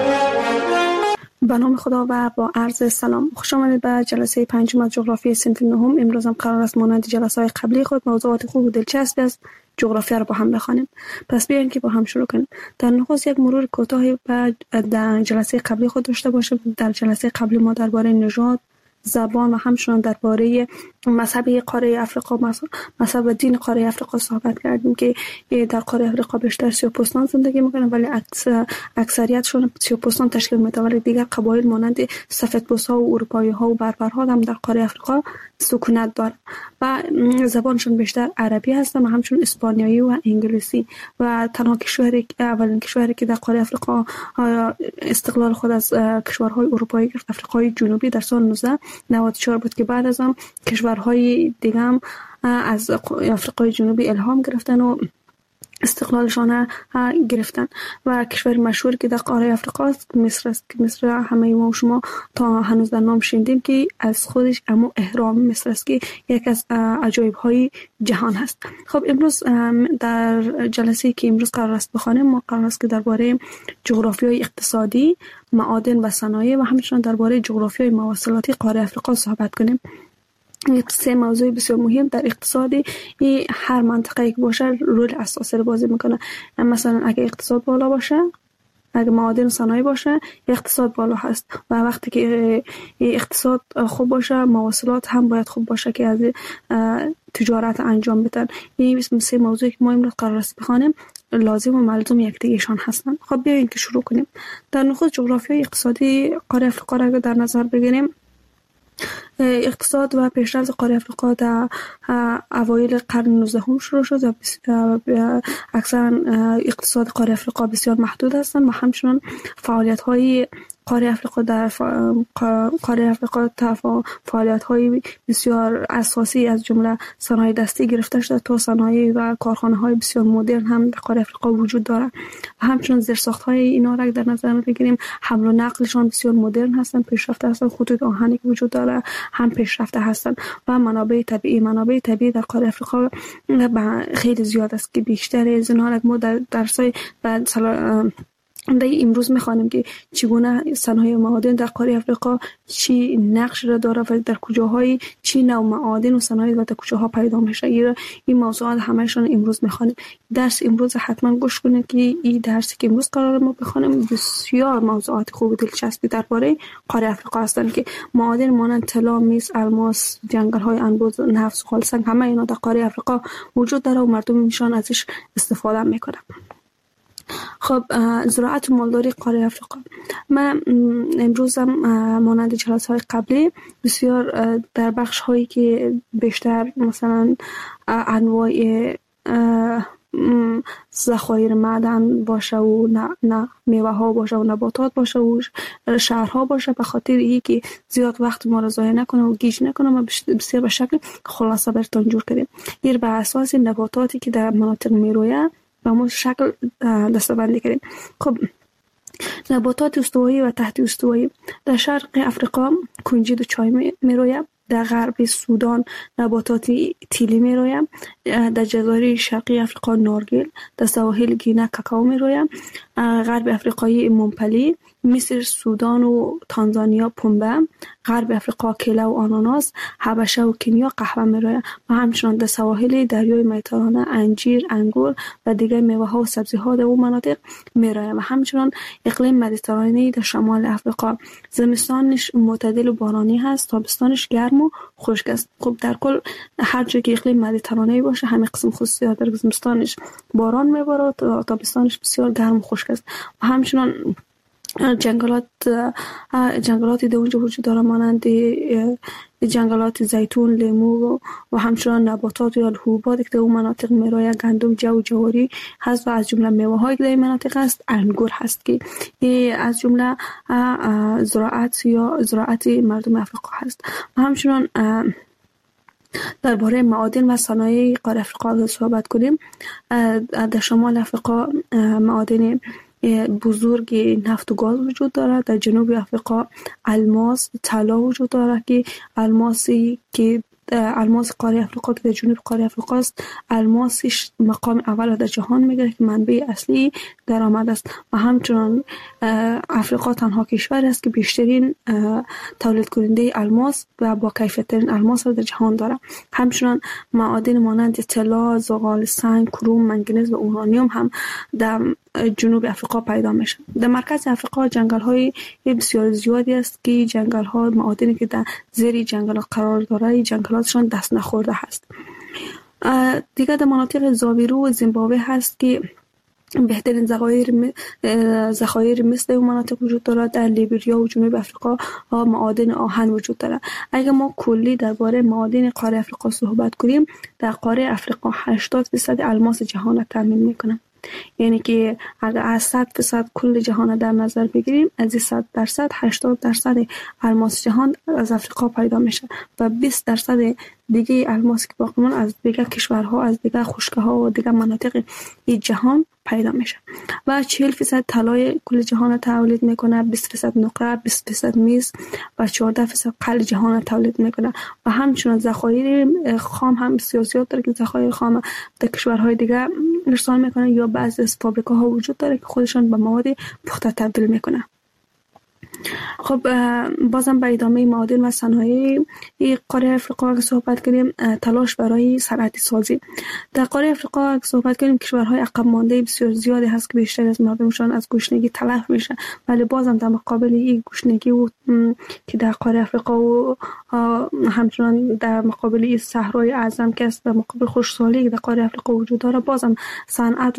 به نام خدا و با عرض سلام، خوش آمدید به جلسه پنجم از جغرافی صنف نهم. امروز هم قرار است مانند جلسه‌های قبلی خود موضوعات خوب و دلچسبی از جغرافیا را با هم بخوانیم. پس بیاین که با هم شروع کنیم. در نخست یک مرور کوتاهی در جلسه قبلی خود داشته باشیم. در جلسه قبلی ما درباره نژاد، زبان و همچنین درباره مذهب قاره افریقا، مذهب و دین قاره افریقا صحبت کردیم که در قاره افریقا بیشتر سیاه‌پوستان زندگی میکنن ولی اکثریتشون سیاه‌پوستان تشکیل میدن، ولی دیگر قبایل مانند سفیدپوست‌ها و اروپایی‌ها و بربرها هم در قاره افریقا سکونت دارن و زبانشون بیشتر عربی هستن و همچنین اسپانیایی و انگلیسی و تنها اولین کشوری که در قاره افریقا استقلال خود از کشورهای اروپایی گرفت افریقای جنوبی در سال 1994 بود که بعد از هم کشورهای دیگه هم از افریقای جنوبی الهام گرفتن و استقلالشان گرفتن و کشور مشهور که در قاره افریقا است مصر است که مصر همه ما و شما تا هنوز در نام شنیدیم که از خودش اما اهرام مصر است که یک از عجایب های جهان هست. خب امروز در جلسه که امروز قرار است بخوانیم ما قرار است که درباره جغرافیای اقتصادی، معادن و صنایع و همچنین درباره جغرافیای مواصلاتی قاره افریقا صحبت کنیم. سه موضوع بسیار مهم در اقتصادی هر منطقه که باشه رول اساسی رو بازی میکنه. مثلا اگه اقتصاد بالا باشه، اگه معادن و صنایع باشه، اقتصاد بالا هست و وقتی که اقتصاد خوب باشه مواصلات هم باید خوب باشه که از تجارت انجام بدن. این سه موضوعی که ما امروز قرار است بخوانیم لازم و ملزوم یکدیگه‌شان هستند. خب بیاین که شروع کنیم. در نخست جغرافیای اقتصادی قاره افریقا را در نظر بگیریم. اقتصاد و پیشرفت قاره افریقا در اوایل قرن 19 شروع شد و اکثرا اقتصاد قاره افریقا بسیار محدود هستند و همچنین فعالیت‌های قاره افریقا در قاره افریقا فعالیت‌های بسیار اساسی از جمله صنایع دستی گرفته شده تا صنایع و کارخانه‌های بسیار مدرن هم در قاره افریقا وجود دارد و همچنین زیرساخت‌های اینا را در نظر بگیریم حمل و نقلشان بسیار مدرن هستند، پیشرفته هستند. خطوط آهنی که وجود داره هم پیشرفته هستند و منابع طبیعی در قاره افریقا خیلی زیاد است که بیشتر از اینها ما در درس‌های امروز می‌خوانیم که چگونه صنایع معادن در قاره افریقا چی نقش را داره و در کجاهای چی نوع معادن و صنایع و در کجاها پیدا میشه. این موضوعات همه‌شون امروز می‌خوانیم. درس امروز حتما گوش کنید که این درسی که امروز قرار ما بخوانیم بسیار موضوعات خوب و دلچسبی درباره قاره افریقا هستند که معادن مانند طلا، مس، الماس، جنگل‌های انبوه، نفت، خالصنگ همه اینا در قاره افریقا وجود داره و مردم ایشان ازش استفاده میکنن. خب زراعت و مالداری قاره افریقا. من امروز هم مانند جلسه‌های قبلی بسیار در بخش هایی که بیشتر مثلا انواع ذخایر معدن باشه و نه میوه ها باشه و نباتات باشه و شهرها باشه، به خاطر اینکه زیاد وقت ما را ضایع نکنه و گیج نکنه ما بسیار به شکل خلاصه براتون جور کردیم. این بر اساس نباتاتی که در مناطق میرویه و ما شکل دسته‌بندی کردیم. خب نباتات استوایی و تحت استوایی در شرق افریقا کنجد و چای میرویه، در غرب سودان نباتات تیلی میرویه، در جزایر شرقی افریقا نارگیل، در سواحل گینه کاکائو میرویه، غرب افریقای ممپلی، مصر، سودان و تانزانیا پنبه، غرب افریقا کیله و آناناس، حبشه و کنیا قهوه میرویه و همچنان در سواحل دریای مدیترانه انجیر، انگور و دیگر میوه ها و سبزی ها در اون مناطق میرویه و همچنان اقلیم مدیترانه‌ای در شمال افریقا زمستانش معتدل و بارانی هست، تابستانش گرم و خشک است. خب در کل هر جایی که اقلیم مدیترانه‌ای باشه همین قسم خصوصیات داره، زمستانش باران میباره و تابستانش بسیار گرم و خشک است و همچنان جنگلاتی در اونجا وجود داره مانند جنگلات زیتون، لیمو و همچنان نباتات یا حبوبات که در اون مناطق میرویه، گندم، جو، جواری هست و از جمله میوه هایی که در این مناطق هست انگور هست که از جمله زراعت مردم افریقا هست و همچنان درباره معادن و صنایع قاره افریقا صحبت کنیم. در شمال افریقا معادن بزرگ نفت و گاز وجود دارد. در جنوب افریقا الماس، طلا وجود دارد که الماس قاره افریقا که در جنوب قاره افریقا است، الماسش مقام اول در جهان میگیره که منبع اصلی درآمد است و همچنان افریقا تنها کشور است که بیشترین تولید کننده الماس و با کیفیت ترین الماس را در جهان داره. همچنان معادن مانند طلا، زغال سنگ، کروم، منگنز و اورانیوم هم در جنوب افریقا پیدا میشه. در مرکز افریقا جنگل های بسیار زیادی است که جنگل ها معادنی که در زیر جنگل قرار داره جنگلاتشان دست نخورده هست. دیگر در مناطق زاویرو و زیمبابوه هست که بهترین ذخایر مثل اون مناطق وجود دارد. در لیبریا و جنوب افریقا معادن آهن وجود دارد. اگر ما کلی درباره معادن قاره افریقا صحبت کنیم، در قاره افریقا 80% الماس جهان را تامین میکنه. یعنی که اگر از 100% کل جهان در نظر بگیریم، از 100% 80% الماس جهان از افریقا پیدا میشه و 20% دیگه الماس که باقی مون از دیگه کشورها، از دیگه خشک‌ها و دیگه مناطق جهان پیدا میشه و 40% طلای کل جهان تولید میکنه، 20% نقره، 20% میز و 14% قل جهان تولید میکنه و همچنین ذخایر خام هم بسیار زیاد داره که ذخایر خام در کشورهای دیگه ارسال میکنه یا بعضی از فابریکاها وجود داره که خودشان به مواد پخته تبدیل میکنه. خب بازم به ادامه معادن و صنایع قاره افریقا که صحبت کنیم، تلاش برای صنعتی سازی. در قاره افریقا که صحبت کنیم کشورهای عقب مانده بسیار زیادی هست که بیشتر از مردمشان از گشنگی تلف میشه، ولی بازم در مقابل این گشنگی که در قاره افریقا و همچنان در مقابل این صحرای اعظم که است، در مقابل خشکسالی که در قاره افریقا وجود داره، بازم صنعت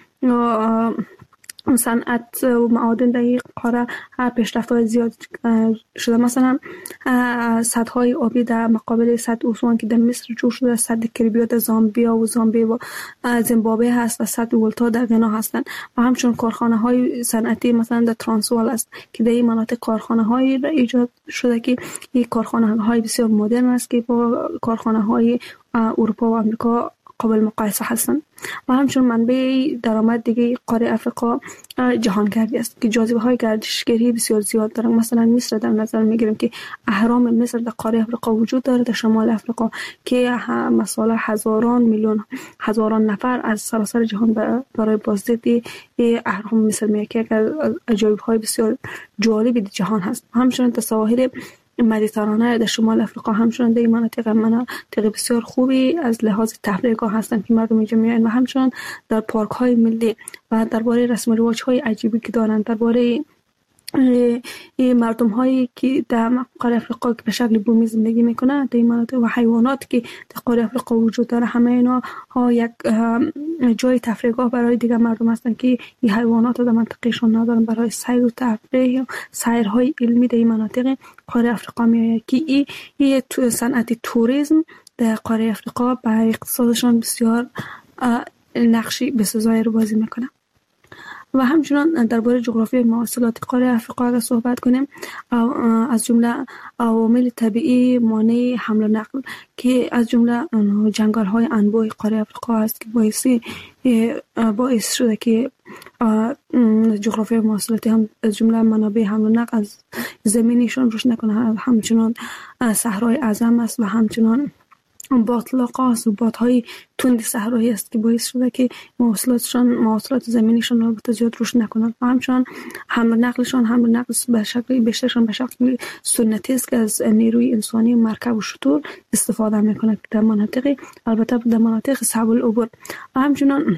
و معادن در این قاره پیشرفت‌های زیاد شده. مثلا سدهای آبی در مقابل سد اسوان که در مصر جور شده، سد کریبیا در زامبیا و زیمبابوه هست و سد ولتا در غنا هستند و همچنین کارخانه‌های صنعتی مثلا در ترانسوال است که در این مناطق کارخانه‌هایی ایجاد شده که این کارخانه‌های بسیار مدرن است که با کارخانه‌های اروپا و آمریکا قابل مقایسه هستند و همچنین منبع درآمد دیگه قاره افریقا جهانگردی است که جاذبه‌های گردشگری بسیار زیاد دارند. مثلا مصر در نظر میگیریم که اهرام مصر در قاره افریقا وجود دارد، در شمال افریقا که مثلا هزاران نفر از سراسر جهان برای بازدید اهرام مصر میاد که از عجایب‌های بسیار جالب جهان هست. همچنین در سواحل مدیترانه در شمال افریقا همچنان در این مناطق بسیار خوبی از لحاظ تفریحگاه هستند که مردم اینجا میایند و همچنان در پارک های ملی و درباره رسم و رواج های عجیبی که دارند، درباره مردم هایی که در قاره افریقا که به شکل بومی زندگی میکنند در این مناطق و حیوانات که در قاره افریقا وجود داره، همه اینا یک جای تفریحگاه برای دیگر مردم هستند که این حیوانات در منطقهشون ندارن. برای سیر و تفریح و سیرهای علمی در این مناطق قاره افریقا میآید که این صنعت توریسم در قاره افریقا به اقتصادشان بسیار نقشی بسزایی رو بازی میکنه. و همچنان درباره جغرافی مواصلات قاره افریقا اگر صحبت کنیم، از جمله عوامل طبیعی مانع حمل و نقل که از جمله جنگل های انبوه قاره افریقا است که باعث شده که جغرافی مواصلاتی هم از جمله منابع حمل و نقل از زمینیشان روش نکنه. همچنان صحرای اعظم است و همچنان باطلاقا است و بادهای تند صحرایی است که باعث شده که مواصلات زمینیشان رو به زیاد روش نکنند. و همچنان حمل نقل به شکل بیشترشان به شکل سنتی است که از نیروی انسانی مرکب و شتر استفاده میکنه در مناطق، البته در مناطق صعب العبور. و همچنان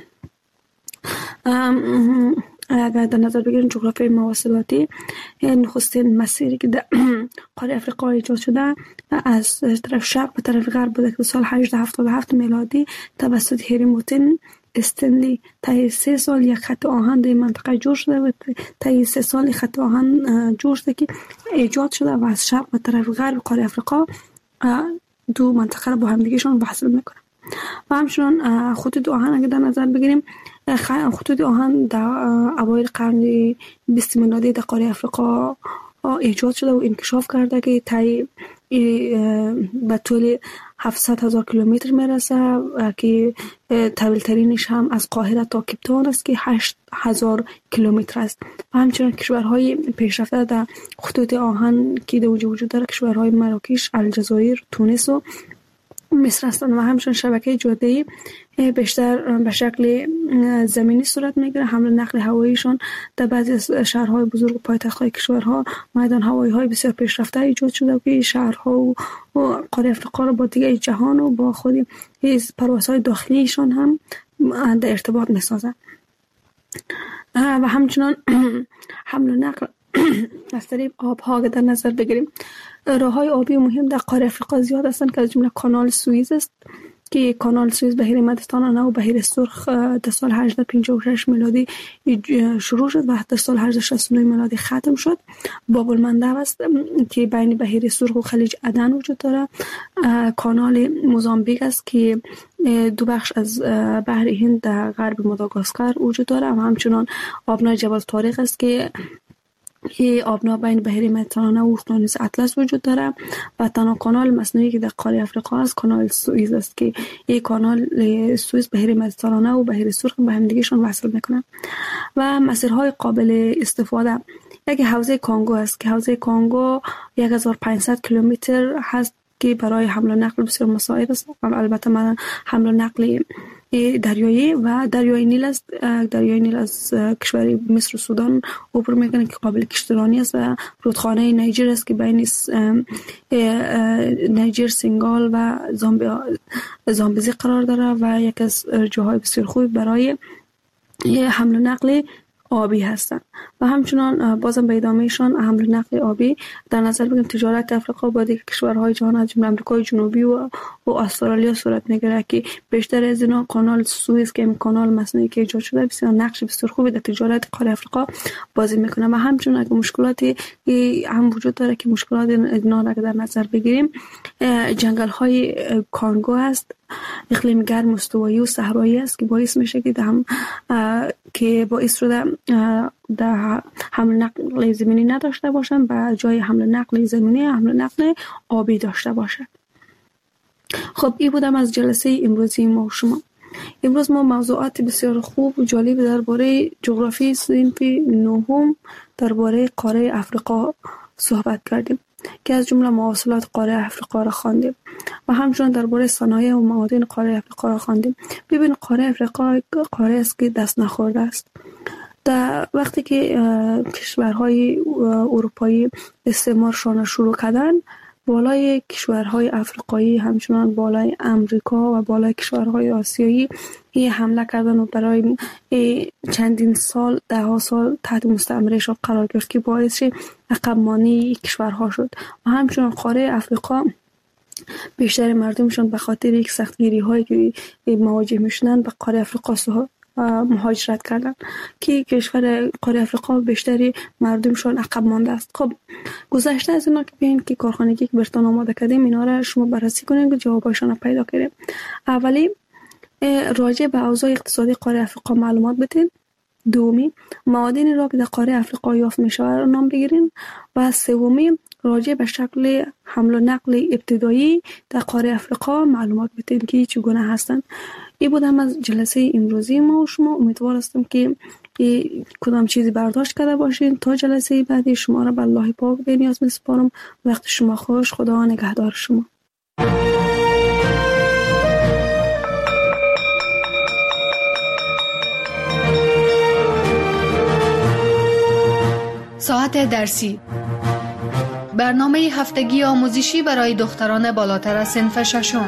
اگر در نظر بگیریم جغرافی مواصلاتی، نخستین مسیری که در قاره افریقا ایجاد شده از طرف شرق به طرف غرب بوده که سال 1877 میلادی توسط هری موتن استنلی طی 3 سال یک خط آهن در منطقه جور شده و طی 3 سال خط آهن جور شده که ایجاد شده و از شرق به طرف غرب قاره افریقا دو منطقه را با هم دیگهشان وصل میکنه. و همچنان خطوط آهن اگر در نظر بگیریم، خطوط آهن در اوایل قرن 20 میلادی در قاره افریقا ایجاد شده و انکشاف کرده که طی به طول 700,000 کیلومتر میرسه که طویل ترینش هم از قاهره تا کیپتاون است که 8,000 کیلومتر است. و همچنین کشورهای پیشرفته در خطوط آهن که در وجود داره کشورهای مراکش، الجزایر، تونس و مصر هستند. و همچنین شبکه جاده‌ای بیشتر به شکل زمینی صورت میگیره. حمل نقل هواییشان در بعضی از شهرهای بزرگ و پایتخت‌های کشورها میدان هوایی‌های بسیار پیشرفته ایجاد شده که شهرها و قاره افریقا را با دیگر جهان و با خود پروازهای داخلیشان هم در ارتباط میسازه. و همچنان حمل و نقل از طریق آب‌ها در نظر بگیریم، راه‌های آبی مهم در قاره افریقا زیاد هستند که از جمله کانال سوئیز است که کانال سوئیز بحیر مدیترانه و بحیر سرخ در سال 1856 میلادی شروع شد و در سال 1869 میلادی ختم شد. باب المندب است که بین بحیر سرخ و خلیج عدن وجود داره. کانال موزامبیک است که دو بخش از بحر هند در غرب ماداگاسکار وجود داره. و همچنان آبنای جبل طارق است که آبنا بین بحیر مدیترانه و اقیانوس اطلس وجود داره. و تنها کانال مصنوعی که در قاره افریقا است کانال سوئیز است که این کانال سوئیز بحیر مدیترانه و بحیر سرخ به هم دیگه‌شان وصل میکنه. و مسیرهای قابل استفاده، یک حوزه کانگو است که حوزه کانگو 1500 کیلومتر هست که برای حمل و نقل بسیار مساعد است. البته من حمل و نقل دریایی و دریای نیل است. دریای نیل از کشور مصر و سودان عبور میکنه که قابل کشتیرانی است و رودخانه نیجر است که بین نیجر، سنگال و زامبیزی قرار داره و یک از جاهای بسیار خوب برای حمل و نقل آبی هستند. و همچنان بازم به ادامهشان حمل و نقل آبی در نظر بگیریم تجارت افریقا با دیگر کشورهای جهان از جمله آمریکای جنوبی و استرالیا صورت میگیره که بیشتر از اینا کانال سوئیز که این کانال مصنوعی که ایجاد شده بسیار نقش بسیار خوبی در تجارت قاره افریقا بازی میکنه. و همچنان اگه مشکلاتی هم وجود داره که مشکلات اینا را در نظر بگیریم، جنگل های کانگو است، اقلیم گرم استوایی و صحرایی است که باعث میشه که باعث شده در حمل نقل زمینی نداشته باشن و جای حمل نقل زمینی حمل نقل آبی داشته باشد. خب این بودم از جلسه امروزی ما و شما. امروز ما موضوعات بسیار خوب و جالب درباره جغرافی صنف نهم درباره قاره افریقا صحبت کردیم که از جمله مواصلات قاره افریقا را خواندیم و همچنین درباره صنایع و معادن قاره افریقا را خواندیم. ببین قاره افریقا قاره است که دست نخورده است. در وقتی که کشورهای اروپایی استعمارشان شروع کردن، بالای کشورهای افریقایی همچنان بالای امریکا و بالای کشورهای آسیایی حمله کردن و برای چندین سال، 10 سال تحت مستعمرهشان قرار گرفت که باعث عقب مانی کشورها شد. و همچنان قاره افریقا بیشتر مردمشان به خاطر یک سختگیری هایی که مواجه میشدن به قاره افریقا مهاجرت کردن که کشور قاره افریقا بیشتری مردمشان عقب مانده است. خب گذشته از اینا که ببین که کارخانگی که برتون آماده کردیم اینا را شما بررسی کنید که جوابایشان را پیدا کنید. اولی راجع به اوضاع اقتصادی قاره افریقا معلومات بدین. دومی، معادنی را که در قاره افریقا یافت می شود نام بگیرین. و سومی، راجع به شکل حمل و نقل ابتدایی در قاره افریقا معلومات بدین که چگونه هستند. این بودم از جلسه امروزی ما و شما. امیدوار هستم که کدام چیزی برداشت کرده باشین. تا جلسه بعدی شما را به الله پاک به نیاز می سپارم. وقت شما خوش. خدا نگهدار شما. ساعت درسی، برنامه هفتگی آموزشی برای دختران بالاتر از صنف ششم.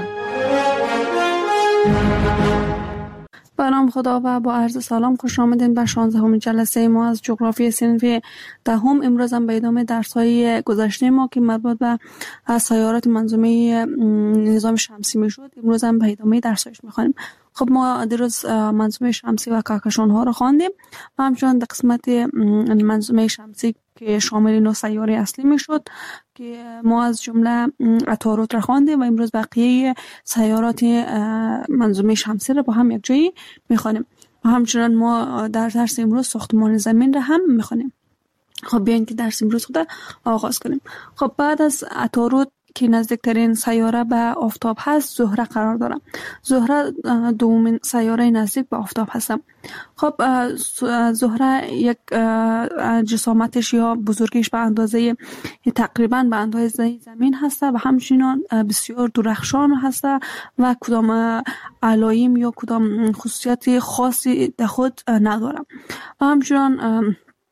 به نام خدا و با عرض سلام خوش آمدین به 16 جلسه ما از جغرافی صنف دهم. امروز هم به ادامه درس‌های گذشته ما که مربوط به سیارات منظومه نظام شمسی میشد، امروز هم به ادامه درس‌هاش می‌خوانیم. خب ما دیروز منظومه شمسی و کهکشان‌ها رو خواندیم و همچنان در قسمت منظومه شمسی که شامل 9 سیاره اصلی میشد که ما از جمله عطارد را خواندیم و امروز بقیه سیارات منظومه شمسی را با هم یک جایی میخوانیم. و همچنان ما در درس امروز ساختمان زمین را هم میخوانیم. خب بیاین که درس امروز خود آغاز کنیم. خب بعد از عطارد که نزدیکترین سیاره به آفتاب هست، زهره قرار داره. زهره دومین سیاره نزدیک به آفتاب هست. خب زهره یک جسامتش یا بزرگیش به اندازه تقریبا به اندازه زمین هست و همچنان بسیار درخشان هست و کدام علائم یا کدام خصوصیت خاصی در خود نداره. و همچنان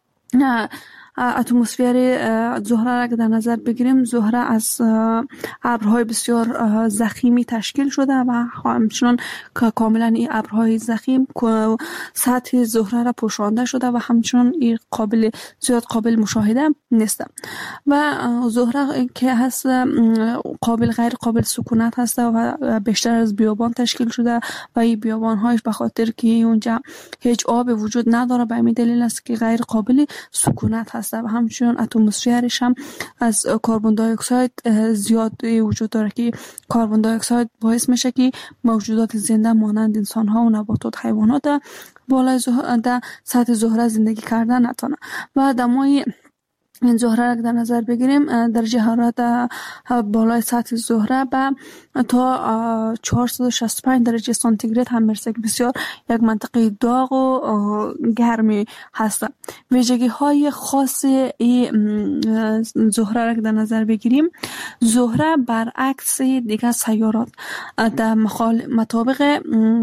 اتمسفر زهره را که در نظر بگیریم، زهره از ابرهای بسیار ضخیمی تشکیل شده و همچنان کاملا این ابرهای ضخیم سطح زهره را پوشانده شده و همچنان این زیاد قابل مشاهده نیست. و زهره که هست غیر قابل سکونت هست و بیشتر از بیابان تشکیل شده و این بیابان هایش به خاطر که اونجا هیچ آب وجود نداره به همین دلیل است که غیر قابل سکونت هست. و همچنان اتمسفرش هم از کربن دی اکساید زیاد وجود داره که کربن دی اکساید باعث میشه که موجودات زنده مانند انسان ها و نباتات، حیوانات بالای سطح زهره زندگی کردن نتونه. و دمای این زهره را در نظر بگیریم، درجه حرارت بالای سطح زهره به تا 465 درجه سانتیگراد هم میرسه که بسیار یک منطقه داغ و گرمی هست. ویژگی های خاص این زهره را در نظر بگیریم، زهره برعکس دیگر سیارات در مطابق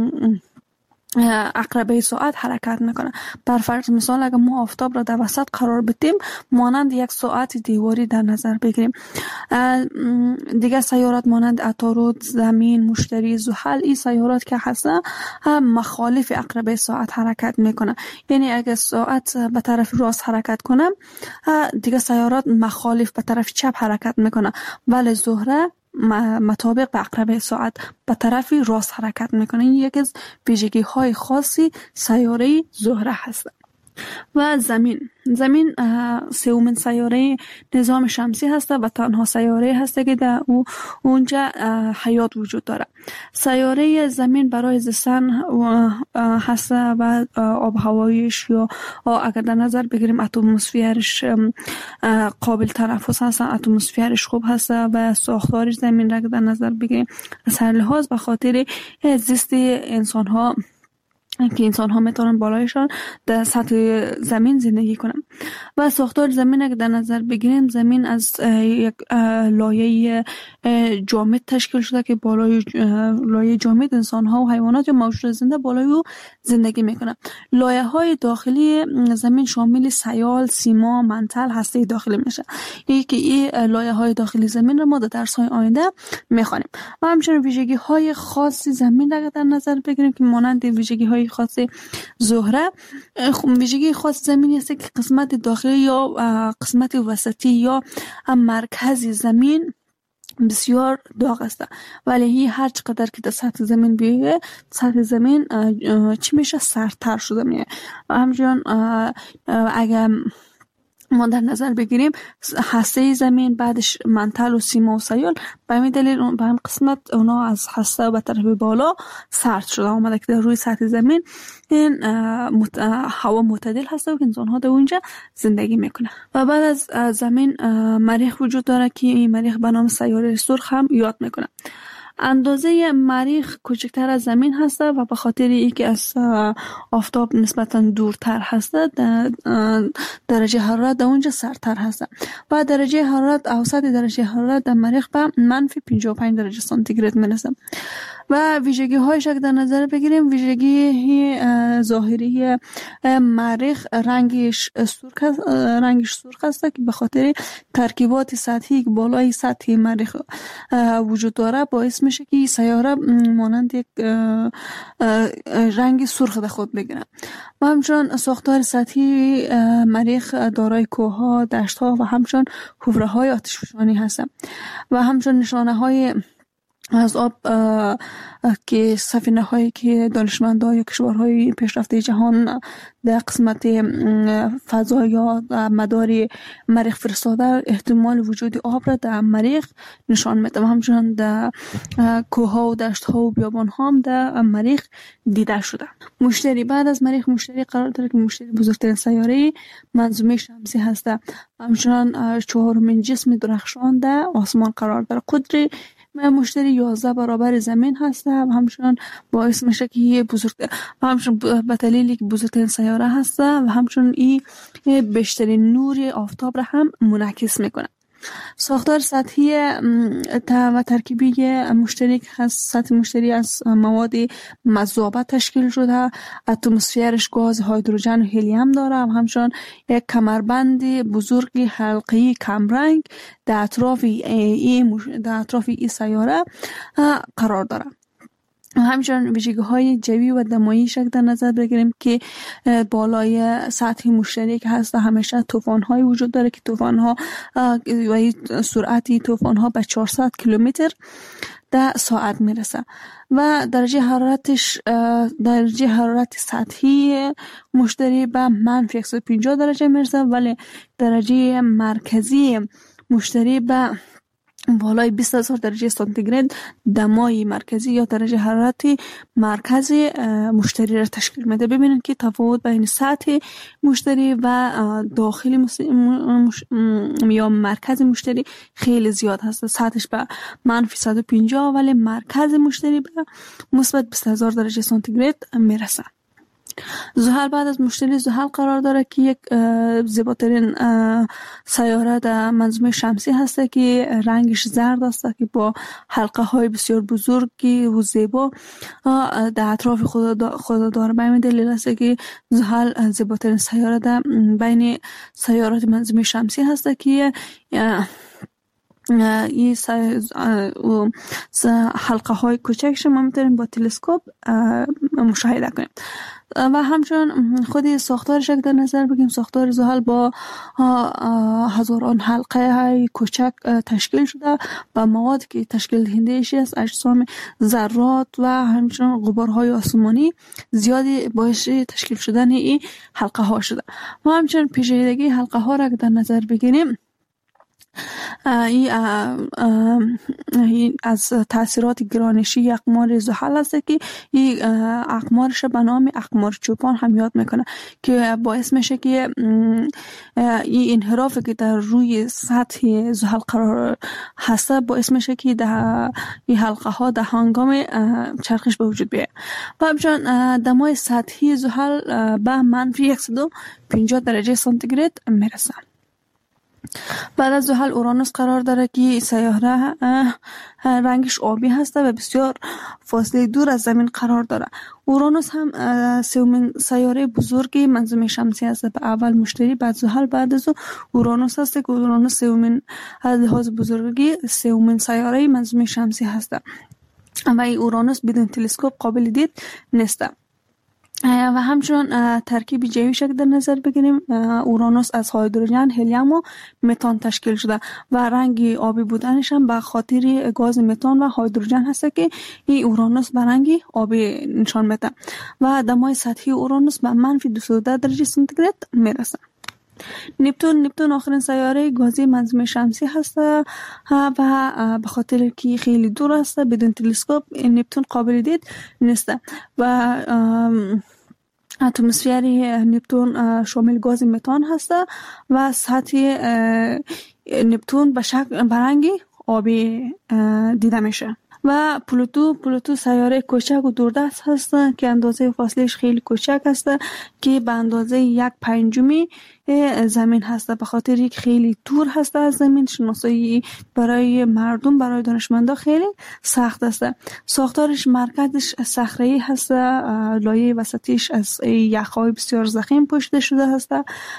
عقربه ساعت حرکت میکنه. بر فرض مثال اگر ما آفتاب را در وسط قرار بدیم، مانند یک ساعت دیواری در نظر بگیریم. دیگر سیارات مانند عطارد، زمین، مشتری، زحل، این سیارات که هستن مخالف عقربه ساعت حرکت میکنه. یعنی اگر ساعت به طرف راست حرکت کنه، دیگر سیارات مخالف به طرف چپ حرکت میکنه، ولی زهره مطابق به عقربه ساعت به طرف راست حرکت میکنه. این یکی از ویژگی های خاصی سیاره زهره هست. و زمین سومین سیاره نظام شمسی هست و تنها سیاره هست که در اونجا حیات وجود داره. سیاره زمین برای زیستن هست و آب هوایش یا اگر در نظر بگیریم اتمسفرش قابل تنفس هست، اتمسفرش خوب هست و ساختارش زمین را در نظر بگیریم از هر لحاظ به خاطر زیست انسان ها که انسان ها میتونن بالایشان در سطح زمین زندگی کنن. و ساختار زمین اگر در نظر بگیریم، زمین از یک لایه جامد تشکیل شده که بالای لایه جامد انسان ها و حیوانات یا موجودات زنده بالای او زندگی میکنن. لایه های داخلی زمین شامل سیال، سیما، منتل، هسته داخلی میشه. یکی این لایه های داخلی زمین رو ما در درس های آینده میخوانیم. و همچنین ویژگی های خاصی زمین اگر در نظر بگیریم که مانند ویژگی های خاص زهره، ویژگی خاص زمینی است که قسمت داخلی یا قسمت وسطی یا مرکزی زمین بسیار داغ است، ولی هر چقدر که در سطح زمین بیایه، سطح زمین چی میشه؟ سردتر شده میشه. و همچنان اگر ما در نظر بگیریم هسته زمین، بعدش منتل و سیما و سیال، به همین دلیل به هم قسمت اونا از هسته به طرف بالا سرد شده آمده که در روی سطح زمین این هوا معتدل هسته و که انسان ها در اونجا زندگی میکنه. و بعد از زمین مریخ وجود داره که این مریخ به نام سیاره سرخ هم یاد میکنه. اندازه مریخ کوچکتر از زمین هسته و به خاطر اینکه از آفتاب نسبتا دورتر هسته درجه حرارت در اونجا سردتر هسته و درجه حرارت اوسط درجه حرارت در مریخ به منفی 55 درجه سانتیگراد میرسه. و ویژگی هایش اگر در نظر بگیریم، ویژگی ظاهری مریخ رنگش سرخ است که به خاطر ترکیبات سطحی که بالای سطح مریخ وجود داره باعث میشه که سیاره مانند یک رنگ سرخ در خود بگیره. و همچنان ساختار سطحی مریخ دارای کوه‌ها، دشت‌ها و همچنان حفره‌های آتشفشانی هستند و همچنان نشانه‌های از آب که سفینه هایی که دانشمندان یا کشورهای پیشرفته جهان در قسمت فضا یا مدار مریخ فرستاده احتمال وجود آب را در مریخ نشان میده و همچنان در کوه ها و دشت ها و بیابان ها هم در مریخ دیده شده. مشتری بعد از مریخ مشتری قرار داره که مشتری بزرگترین سیاره منظومه شمسی هسته. همچنان چهارمین جسم درخشان در آسمان قرار داره. قطر مشتری 11 برابر زمین هسته و همچنان باعث میشه که یه به دلیلی که بزرگترین سیاره هسته و همچنان این بیشترین نور آفتاب را هم منعکس میکنه. ساختار سطحی و ترکیبی مشتری که سطح مشتری از مواد مذابه تشکیل شده، اتمسفرش گاز هیدروژن و هلیوم داره و همچنان یک کمربند بزرگی حلقه‌ای کمرنگ در اطراف این سیاره قرار داره. همچنان ویژگی‌های جوی و دمایی شک در نظر بگیریم که بالای سطح مشتری که هست همیشه طوفان‌های وجود داره که طوفان‌ها و سرعت طوفان‌ها به 400 کیلومتر در ساعت میرسه و درجه حرارت سطحی مشتری به منفی 150 درجه میرسه، ولی درجه مرکزی مشتری به بالای 20,000 درجه سانتیگراد دمای مرکزی یا درجه حرارت مرکزی مشتری را تشکیل میده. ببینید که تفاوت بین سطح مشتری و داخل یا مرکز مشتری خیلی زیاد هست. سطحش به منفی 150 ولی مرکز مشتری به مثبت 20,000 درجه سانتیگراد میرسه. زحل بعد از مشتری زحل قرار داره که یک زیباترین سیاره در منظومه شمسی هسته که رنگش زرد است که با حلقه های بسیار بزرگی و زیبا در اطراف خود داره. به همین دلیل است که زحل زیباترین سیاره در بین سیارات منظومه شمسی هسته که این حلقه های کوچکش ما میتونیم با تلسکوپ مشاهده کنیم. و همچنان خود ساختارش در نظر بگیم، ساختار زحل با هزاران حلقه های کوچک تشکیل شده و مواد که تشکیل دهنده‌اش است اجسام ذرات و همچنان غبارهای آسمانی زیادی باعث تشکیل شدن این حلقه ها شده. و همچنان پیچیدگی حلقه ها را در نظر بگیریم، این از تاثیرات گرانشی اقمار زحل است که این اقمارش به نام اقمار چوپان هم یاد میکنه که باعث میشه که این انحرافی که در روی سطح زحل قرار هسته باعث میشه که در این حلقه ها در هنگام چرخش به وجود بیاید. و همچنان دمای سطحی زحل به منفی 150 درجه سانتیگراد میرسه. بعد از زحل اورانوس قرار داره که سیاره رنگش آبی هسته و بسیار فاصله دور از زمین قرار داره. اورانوس هم سومین سیاره بزرگی منظومه شمسی هست. به اول مشتری، بعد زحل، بعد از اورانوس هست که اورانوس سومین از لحاظ بزرگی سومین سیاره منظومه شمسی هست و این اورانوس بدون تلسکوپ قابل دید نیست. و همچنان ترکیب جوی شکل در نظر بگیریم، اورانوس از هیدروژن، هلیوم و متان تشکیل شده و رنگ آبی بودنش هم به خاطر گاز متان و هیدروژن هست که این اورانوس به رنگ آبی نشان میده و دمای سطحی اورانوس به منفی 210 درجه سانتیگراد میرسه. نپتون آخرین سیاره گازی منظومه شمسی هست و به خاطر که خیلی دور است بدون تلسکوپ نپتون قابل دید نیست و اتمسفر نپتون شامل گاز متان هست و سطح نپتون به شکل برنگی آبی دیده میشه. و پلوتو سیاره کوچک و دوردست هست که اندازه فاصلهش خیلی کوچک هست که به اندازه 1/5 زمین هست. به خاطر یک خیلی دور هست از زمین شناسایی برای مردم، برای دانشمندا خیلی سخت است. ساختارش مرکزش صخره‌ای هست، لایه وسطیش از یخ‌های بسیار ضخیم پوشیده شده هست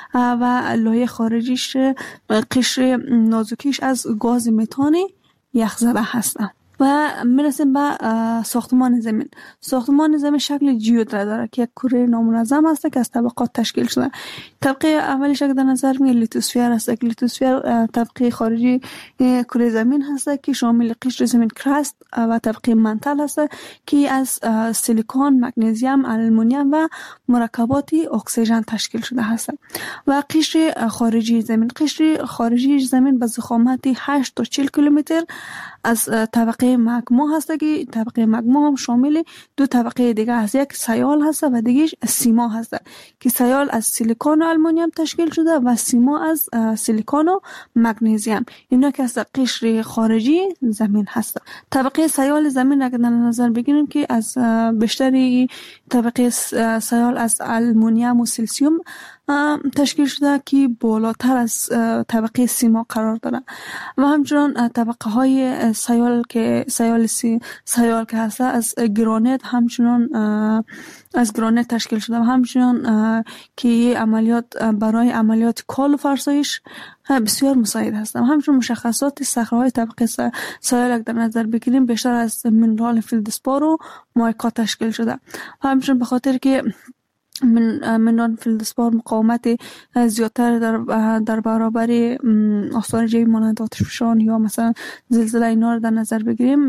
و لایه خارجیش قشر نازکیش از گاز متانی یخزده هست. و میرسیم به ساختمان زمین. ساختمان زمین شکل جیودرا داره که یک کره نامنظم است که از طبقات تشکیل شده. طبقه اولیش که در نظر میاد لیتوسفر است که لیتوسفر طبقه خارجی کره زمین هست که شامل قشر زمین کرست و طبقه منتل هست که از سیلیکون، مگنیزیم، آلومینیوم و مرکبات اکسیژن تشکیل شده هست. و قشر خارجی زمین، قشر خارجی زمین به ضخامت 8 تا 40 کیلومتر از طبقه مگما هست که طبقه مگما هم شامل دو طبقه دیگه هست، یک سیال هست و دیگهش سیما هست که سیال از سیلیکون و آلومینیوم تشکیل شده و سیما از سیلیکون و مگنیزیم. اینا که از قشر خارجی زمین هست. طبقه سیال زمین اگر در نظر بگیریم که از بیشتری طبقه سیال از آلومینیوم و سیلیسیوم تشکیل شده که بالاتر از طبقه سیما قرار داره و همچنان طبقه های سیال که سیال که هست از گرانیت همچنان از گرانیت تشکیل شده و همچنان که عملیات برای عملیات کال و فرسایش بسیار مساعد هستند. همچنان مشخصات صخره‌های طبقه سیال در نظر بگیریم بیشتر از منرال فلدسپار و مایکا تشکیل شده و همچنان به خاطر که منرال فلدسپار مقاومت زیادتر در برابر آثار جوی مانند آتش فشان یا مثلا زلزله اینا رو در نظر بگیریم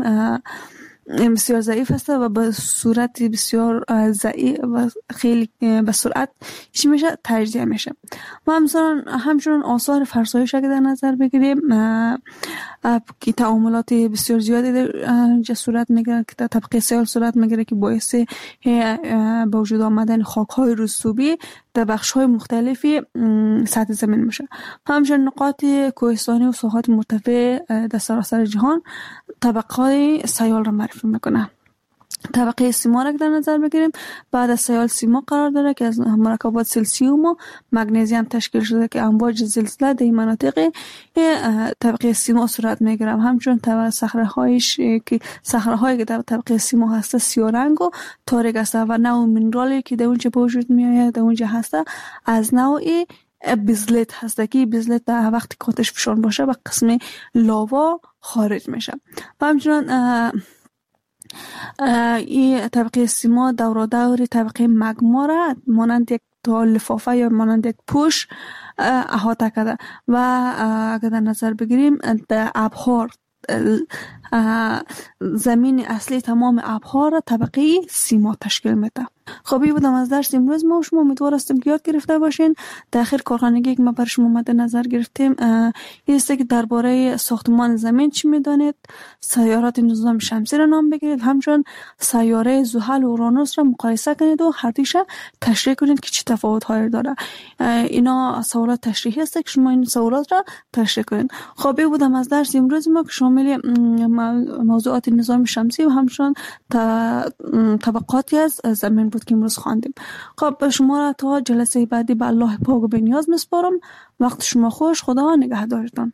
بسیار ضعیف هست و به صورت بسیار ضعیف و خیلی به سرعت چی میشه تجزیه میشه. و همچنان آثار فرسایش که در نظر بگیریم که تعاملات بسیار زیادی در صورت میگیره که در طبقه سیال صورت میگیره که باعث به وجود آمدن خاک‌های رسوبی در بخش‌های مختلفی سطح زمین میشه. همچنین نقاط کوهستانی و ساحات مرتفع در سراسر جهان طبقه‌های سیال را معرفی میکنه. طبقه سیما را در نظر بگیریم بعد از سیال سیما قرار داره که از مرکبات سلسیوم و مگنیزیم تشکیل شده که امواج زلزله در این مناطق طبقه سیما صورت میگیره. همچنین صخره‌هایی که در طبقه سیما هست سیارنگ و تاریک است و نوع منرالی که در اونجا به وجود میآید در اونجا هست از نوع بیزلیت هست که بیزلیت در وقتی که آتش فشان باشه و قسم لاوا خارج میشه. و همچنین این طبقه سیما دور طبقه مگما را مانند یک لفافه یا مانند یک پوش احاطه کرده و اگر در نظر بگیریم در ابحار زمین اصلی تمام ابحار را طبقه سیما تشکیل میده. خب این بودم از درس امروز ما و شما. امیدوار هستم که یاد گرفته باشین. در آخر کارخانگی که ما برای شما مد نظر گرفتیم این است که درباره ساختمان زمین چی میدانید، سیارات نظام شمسی را نام بگیرید، همچنین سیاره زحل و اورانوس را مقایسه کنید و هر دویش تشریح کنید که چه تفاوت‌هایی داره. اینا سوالات تشریحی است که شما این سوالات را تشریح کنید. خب این بودم از درس امروز ما که شامل موضوعات نظام شمسی و همچنین طبقاتی از زمین بود که امروز خواندیم. خب شما را تا جلسه بعدی به الله پاک و بنیاز میسپارم. وقت شما خوش. خدا نگهدارتان.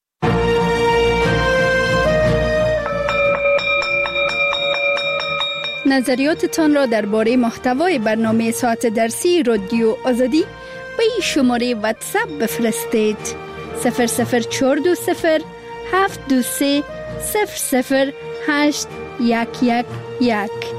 نظریاتتان را درباره محتوای برنامه ساعت درسی رادیو آزادی به این شماره واتساپ بفرستید: 00420 723 008 111.